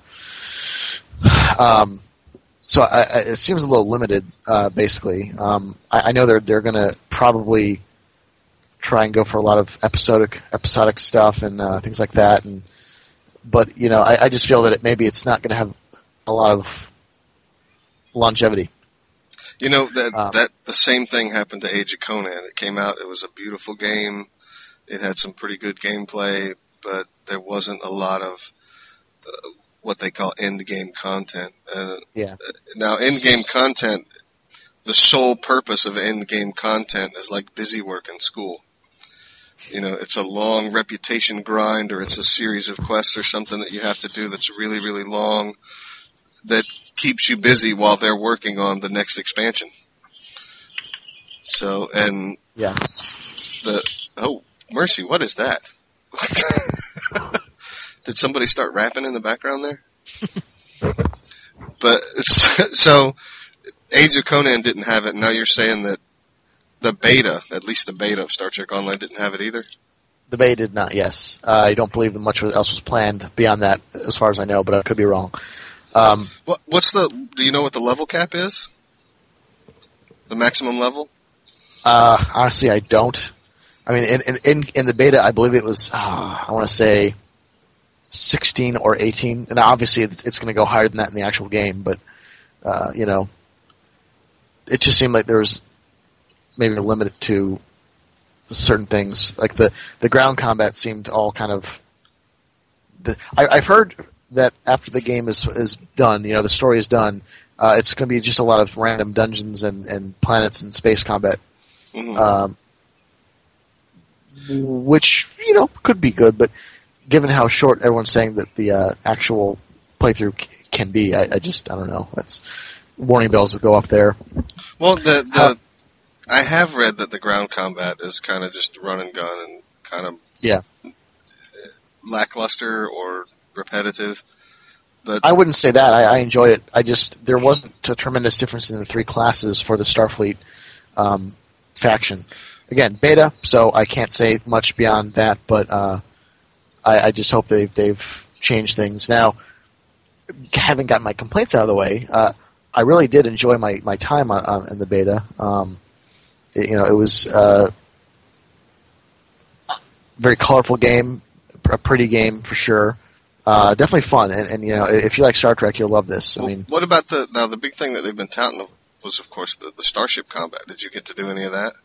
B: Um, so I, I, it seems a little limited, uh, basically. Um, I, I know they're they're going to probably try and go for a lot of episodic episodic stuff and uh, things like that, and but you know I, I just feel that it, maybe it's not going to have a lot of longevity.
A: You know, that
B: Um,
A: that the same thing happened to Age of Conan. It came out, it was a beautiful game. It had some pretty good gameplay, but there wasn't a lot of uh, what they call end-game content. Uh,
B: Yeah.
A: Now, end-game content, the sole purpose of end-game content is like busy work in school. You know, it's a long reputation grind, or it's a series of quests or something that you have to do that's really, really long that keeps you busy while they're working on the next expansion. So, and
B: Yeah.
A: the, oh, mercy, what is that? Did somebody start rapping in the background there? But, it's, so, Age of Conan didn't have it, and now you're saying that the beta, at least the beta of Star Trek Online, didn't have it either?
B: The beta did not, yes. Uh, I don't believe that much else was planned beyond that, as far as I know, but I could be wrong. Um,
A: What, what's the, do you know what the level cap is? The maximum level?
B: uh, honestly, I don't. I mean, in, in, in, in the beta, I believe it was, uh, I want to say, sixteen or eighteen. And obviously, it's, it's going to go higher than that in the actual game, but, uh, you know, it just seemed like there was maybe limited to certain things. Like the, the ground combat seemed all kind of... The, I, I've heard that after the game is is done, you know, the story is done, uh, it's going to be just a lot of random dungeons and, and planets and space combat.
A: Mm-hmm.
B: Um, which, you know, could be good, but given how short everyone's saying that the uh, actual playthrough c- can be, I, I just, I don't know. That's warning bells will go off there.
A: Well, the, the
B: How-
A: I have read that the ground combat is kind of just run and gun and kind of
B: Yeah.
A: lackluster or repetitive. But
B: I wouldn't say that. I, I enjoyed it. I just, there wasn't a tremendous difference in the three classes for the Starfleet um, faction. Again, beta, so I can't say much beyond that, but uh, I, I just hope they've, they've changed things. Now, having gotten my complaints out of the way, uh, I really did enjoy my, my time on, on, in the beta. Um, it, you know, it was uh, a very colorful game, a pretty game for sure. Uh, definitely fun, and, and you know, if you like Star Trek, you'll love this. I
A: well,
B: mean,
A: what about the now the big thing that they've been touting was, of course, the, the starship combat. Did you get to do any of that?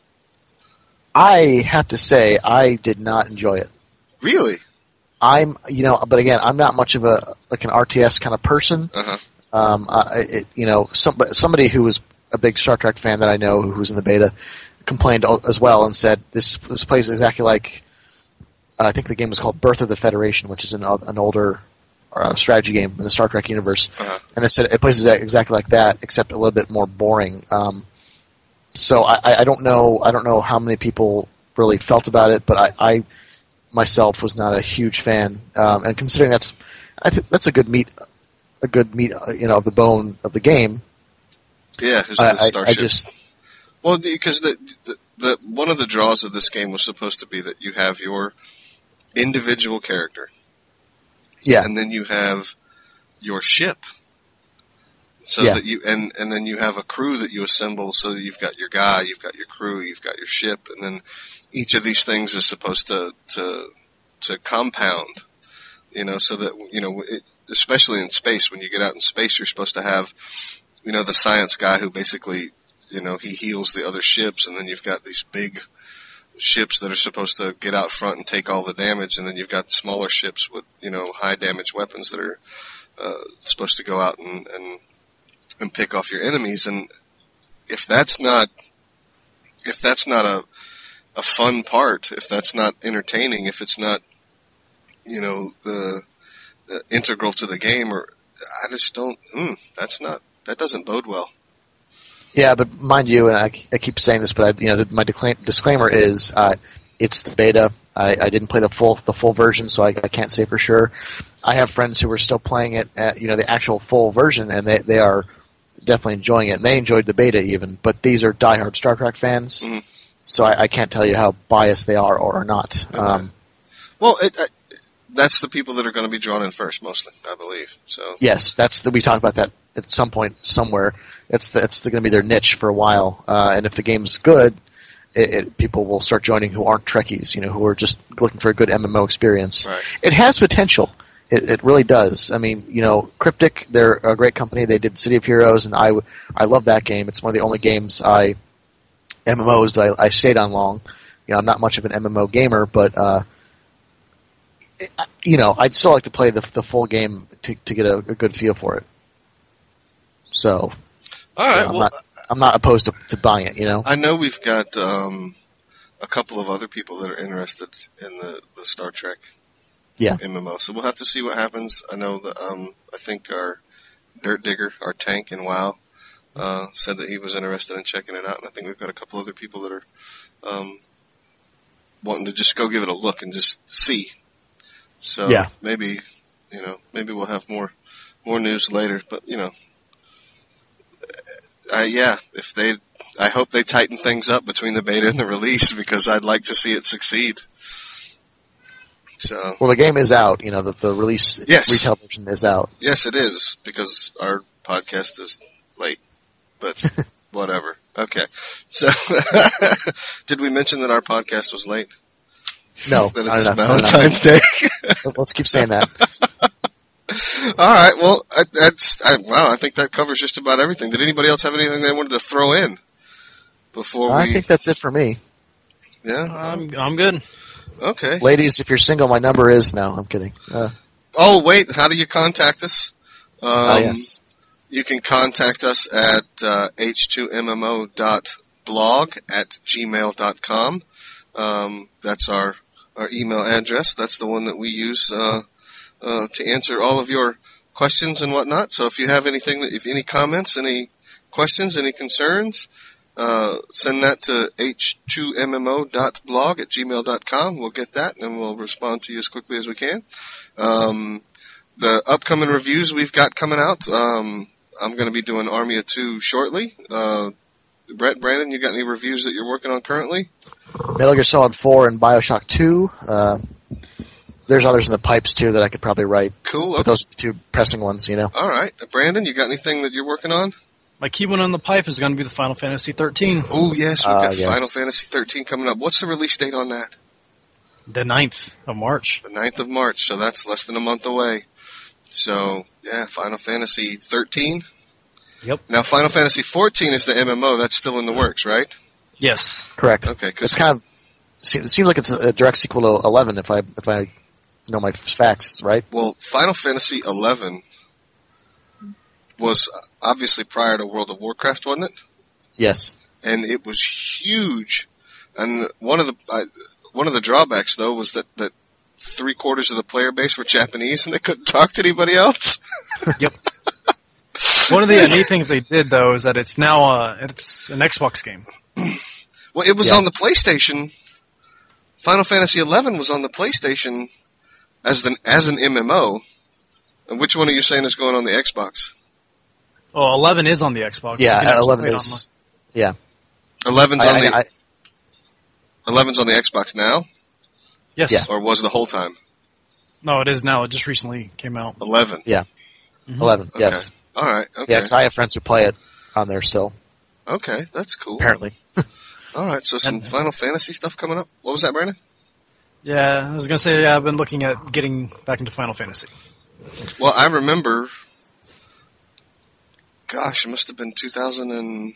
B: I have to say, I did not enjoy it.
A: Really?
B: I'm, you know, but again, I'm not much of a like an R T S kind of person.
A: Uh huh.
B: Um, I, it, you know, some, somebody who was a big Star Trek fan that I know who was in the beta complained as well and said this this plays exactly like uh, I think the game was called Birth of the Federation, which is an an older uh, strategy game in the Star Trek universe,
A: Uh-huh.
B: and they said it plays exa- exactly like that, except a little bit more boring. Um, so I, I don't know I don't know how many people really felt about it, but I, I myself was not a huge fan, um, and considering that's I think that's a good meat a good meat uh, you know of the bone of the game.
A: Yeah, it's
B: I,
A: the
B: I, I
A: starship.
B: just
A: Well, because the, the the one of the draws of this game was supposed to be that you have your individual character,
B: yeah
A: and then you have your ship. So
B: Yeah.
A: that you and and then you have a crew that you assemble. So that you've got your guy, you've got your crew, you've got your ship, and then each of these things is supposed to to to compound. You know, so that you know, it, especially in space, when you get out in space, you're supposed to have, you know, the science guy who basically, you know, he heals the other ships, and then you've got these big ships that are supposed to get out front and take all the damage, and then you've got smaller ships with, you know, high damage weapons that are uh, supposed to go out and, and and pick off your enemies. And if that's not if that's not a a fun part, if that's not entertaining, if it's not, you know, the, the integral to the game, or I just don't. Mm, that's not. That doesn't bode well.
B: Yeah, but mind you, and I, I keep saying this, but I, you know, the, my decla- disclaimer is uh, it's the beta. I, I didn't play the full the full version, so I, I can't say for sure. I have friends who are still playing it, at, you know, the actual full version, and they they are definitely enjoying it. And they enjoyed the beta even, but these are diehard Star Trek fans,
A: Mm-hmm.
B: so I, I can't tell you how biased they are or, or not.
A: Okay.
B: Um,
A: Well, it, I, that's the people that are going to be drawn in first, mostly, I believe. So
B: yes, that's the, we talked about that at some point somewhere. It's the, it's going to be their niche for a while, uh, and if the game's good, it, it, people will start joining who aren't Trekkies, you know, who are just looking for a good M M O experience.
A: Right.
B: It has potential. It, it really does. I mean, you know, Cryptic, they're a great company. They did City of Heroes, and I, I love that game. It's one of the only games I M M Os that I, I stayed on long. You know, I'm not much of an M M O gamer, but uh, you know, I'd still like to play the the full game to to get a, a good feel for it. So,
A: All right.
B: yeah, I'm
A: well,
B: not I'm not opposed to, to buying it. You know,
A: I know we've got um, a couple of other people that are interested in the, the Star Trek
B: Yeah.
A: M M O, so we'll have to see what happens. I know that um, I think our Dirt Digger, our tank in WoW, uh, said that he was interested in checking it out, and I think we've got a couple other people that are um, wanting to just go give it a look and just see. So
B: Yeah.
A: maybe, you know, maybe we'll have more more news later. But you know, uh, yeah, if they, I hope they tighten things up between the beta and the release because I'd like to see it succeed. So
B: well, the game is out. You know, the the release
A: Yes.
B: retail version is out.
A: yes, it is because our podcast is late, but whatever. Okay, so did we mention that our podcast was late?
B: No,
A: That
B: not
A: it's
B: enough. Not enough.
A: Valentine's Day.
B: Let's keep saying that.
A: All right. Well, I, that's I, wow. I think that covers just about everything. Did anybody else have anything they wanted to throw in before
B: I
A: we?
B: think that's it for me.
A: yeah.
D: I'm I'm good.
A: Okay.
B: Ladies, if you're single, my number is no. I'm kidding. Uh,
A: Oh, wait. How do you contact us? Um,
B: oh yes.
A: You can contact us at uh, h two m m o dot blog at gmail dot com. Um, that's our, our email address. That's the one that we use uh, uh, to answer all of your questions and whatnot. So if you have anything, that, if any comments, any questions, any concerns, uh, send that to h two m m o dot blog at gmail dot com. We'll get that and we'll respond to you as quickly as we can. Um, the upcoming reviews we've got coming out, um, I'm going to be doing Army of Two shortly. Uh, Brett, Brandon, you got any reviews that you're working on currently?
B: Metal Gear Solid four and Bioshock two. Uh, there's others in the pipes too that I could probably write.
A: Cool.
B: But
A: Okay.
B: those are the two pressing ones, you know.
A: All right. Brandon, you got anything that you're working on?
D: My key one on the pipe is going to be the Final Fantasy thirteen,
A: Oh, yes, we've
B: Uh,
A: got
B: yes.
A: Final Fantasy thirteen coming up. What's the release date on that?
D: the ninth of March.
A: The ninth of March, so that's less than a month away. So, yeah, Final Fantasy thirteen.
D: Yep.
A: Now, Final Fantasy fourteen is the M M O. That's still in the works, right?
D: Yes.
B: Correct.
A: Okay,
B: It's
A: because
B: kind of it seems like it's a direct sequel to eleven if I if I know my facts right.
A: well, Final Fantasy eleven was obviously prior to World of Warcraft, wasn't it?
B: Yes.
A: And it was huge. And one of the I, one of the drawbacks, though, was that, that three quarters of the player base were Japanese and they couldn't talk to anybody else.
D: Yep. One of the neat things they did though is that it's now uh, it's an Xbox game.
A: Well, it was
B: Yeah.
A: on the PlayStation. Final Fantasy eleven was on the PlayStation as an as an M M O. And which one are you saying is going on the Xbox?
D: Oh, eleven is on the Xbox. You
B: Yeah,
D: can actually
B: eleven
D: play it
B: is. Yeah.
A: eleven's
B: I-
A: on
B: I-
A: the
B: I-
A: eleven's on the Xbox now,
D: Yes.
B: Yeah.
A: or was the whole time?
D: No, it is now. It just recently came out.
A: eleven.
B: Yeah. eleven.
A: Okay.
B: Yes.
A: All right. Okay.
B: Yeah, 'cause I have friends who play it on there still.
A: Okay, that's cool.
B: Apparently.
A: All right, so some
D: And-
A: Final Fantasy stuff coming up. What was that, Brandon?
D: Yeah, I was gonna say yeah, I've been looking at getting back into Final Fantasy.
A: Well, I remember. Gosh, it must have been two thousand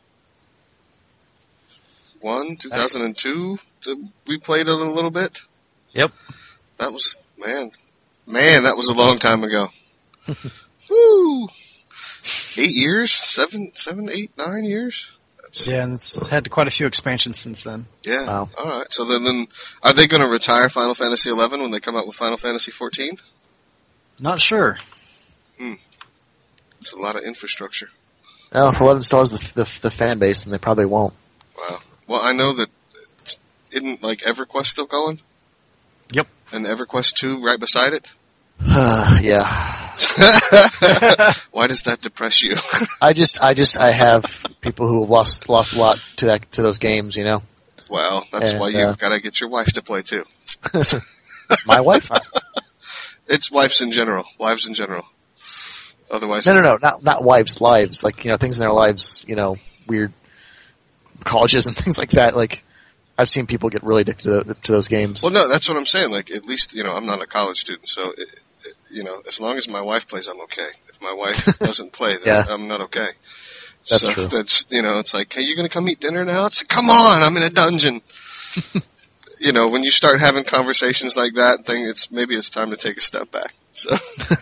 A: one, two thousand two. That we played it a little bit.
D: Yep.
A: That was man, man. That was a long time ago. Woo! Eight years, seven, seven, eight, nine years. That's,
D: Yeah, and it's had quite a few expansions since then.
A: yeah.
B: Wow.
A: All right. So then, then are they going to retire Final Fantasy eleven when they come out with Final Fantasy fourteen?
D: Not sure.
A: It's a lot of infrastructure.
B: Well, if eleven still has the, the the fan base, then they probably won't.
A: Wow. Well, I know that isn't like EverQuest still going,
D: Yep.
A: and EverQuest two right beside it.
B: yeah.
A: Why does that depress you?
B: I just I just I have people who have lost lost a lot to that to those games, you know.
A: Well, that's
B: And,
A: why
B: uh,
A: you've got to get your wife to play too.
B: My wife?
A: It's wives in general. Wives in general. Otherwise,
B: No, no, no, not not wives' lives. Like, you know, things in their lives, you know, weird colleges and things like that. Like, I've seen people get really addicted to, to those games.
A: Well, no, that's what I'm saying. Like, at least, you know, I'm not a college student, so, it, it, you know, as long as my wife plays, I'm okay. If my wife doesn't play, then
B: Yeah.
A: I'm not okay.
B: That's
A: so
B: true.
A: That's, you know, it's like, hey, you going to come eat dinner now? It's like, come on, I'm in a dungeon. you know, when you start having conversations like that, thing, it's maybe it's time to take a step back. So,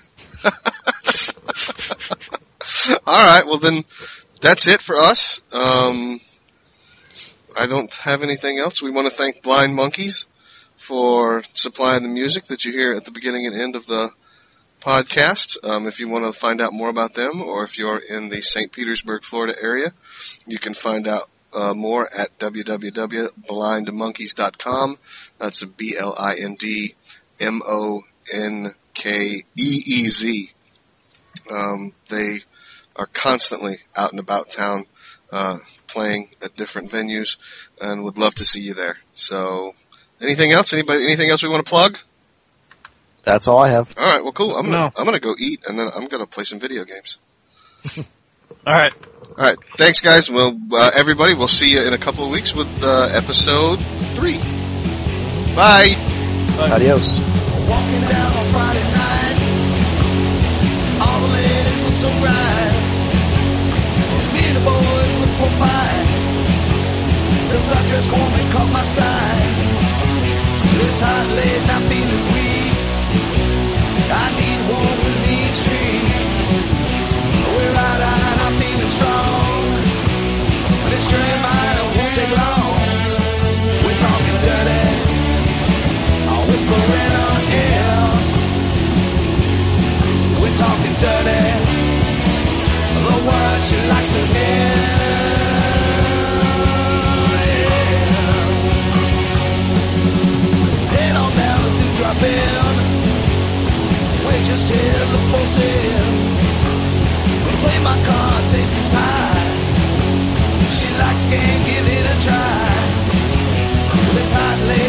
A: all right, well then, that's it for us. Um, I don't have anything else. We want to thank Blind Monkeys for supplying the music that you hear at the beginning and end of the podcast. Um, if you want to find out more about them, or if you're in the Saint Petersburg, Florida area, you can find out uh, more at w w w dot blind monkeys dot com. That's a B L I N D M O N K E E Z. Um, they are constantly out and about town, uh, playing at different venues, and would love to see you there. So, anything else? Anybody? Anything else we want to plug?
B: That's all I have.
A: All right. Well, cool. I'm gonna
D: No.
A: I'm gonna go eat, and then I'm gonna play some video games.
D: All right.
A: All right. Thanks, guys. Well, uh, everybody, we'll see you in a couple of weeks with uh, episode three. Bye.
B: Adios.
E: Walking down on Friday night, all the ladies look so right. Me and the boys look for fight, till Sundress woman caught my side. It's hot late and I'm feeling weak. I need one with me extreme. We're out and I'm feeling strong. This dream mine won't take long. We're talking dirty, all whispering on air. We're talking dirty, the words she likes to hear. Head on down and do drop in. We just here, look for sin. Play my card, taste is high. She likes game, give it a try. It's hot late.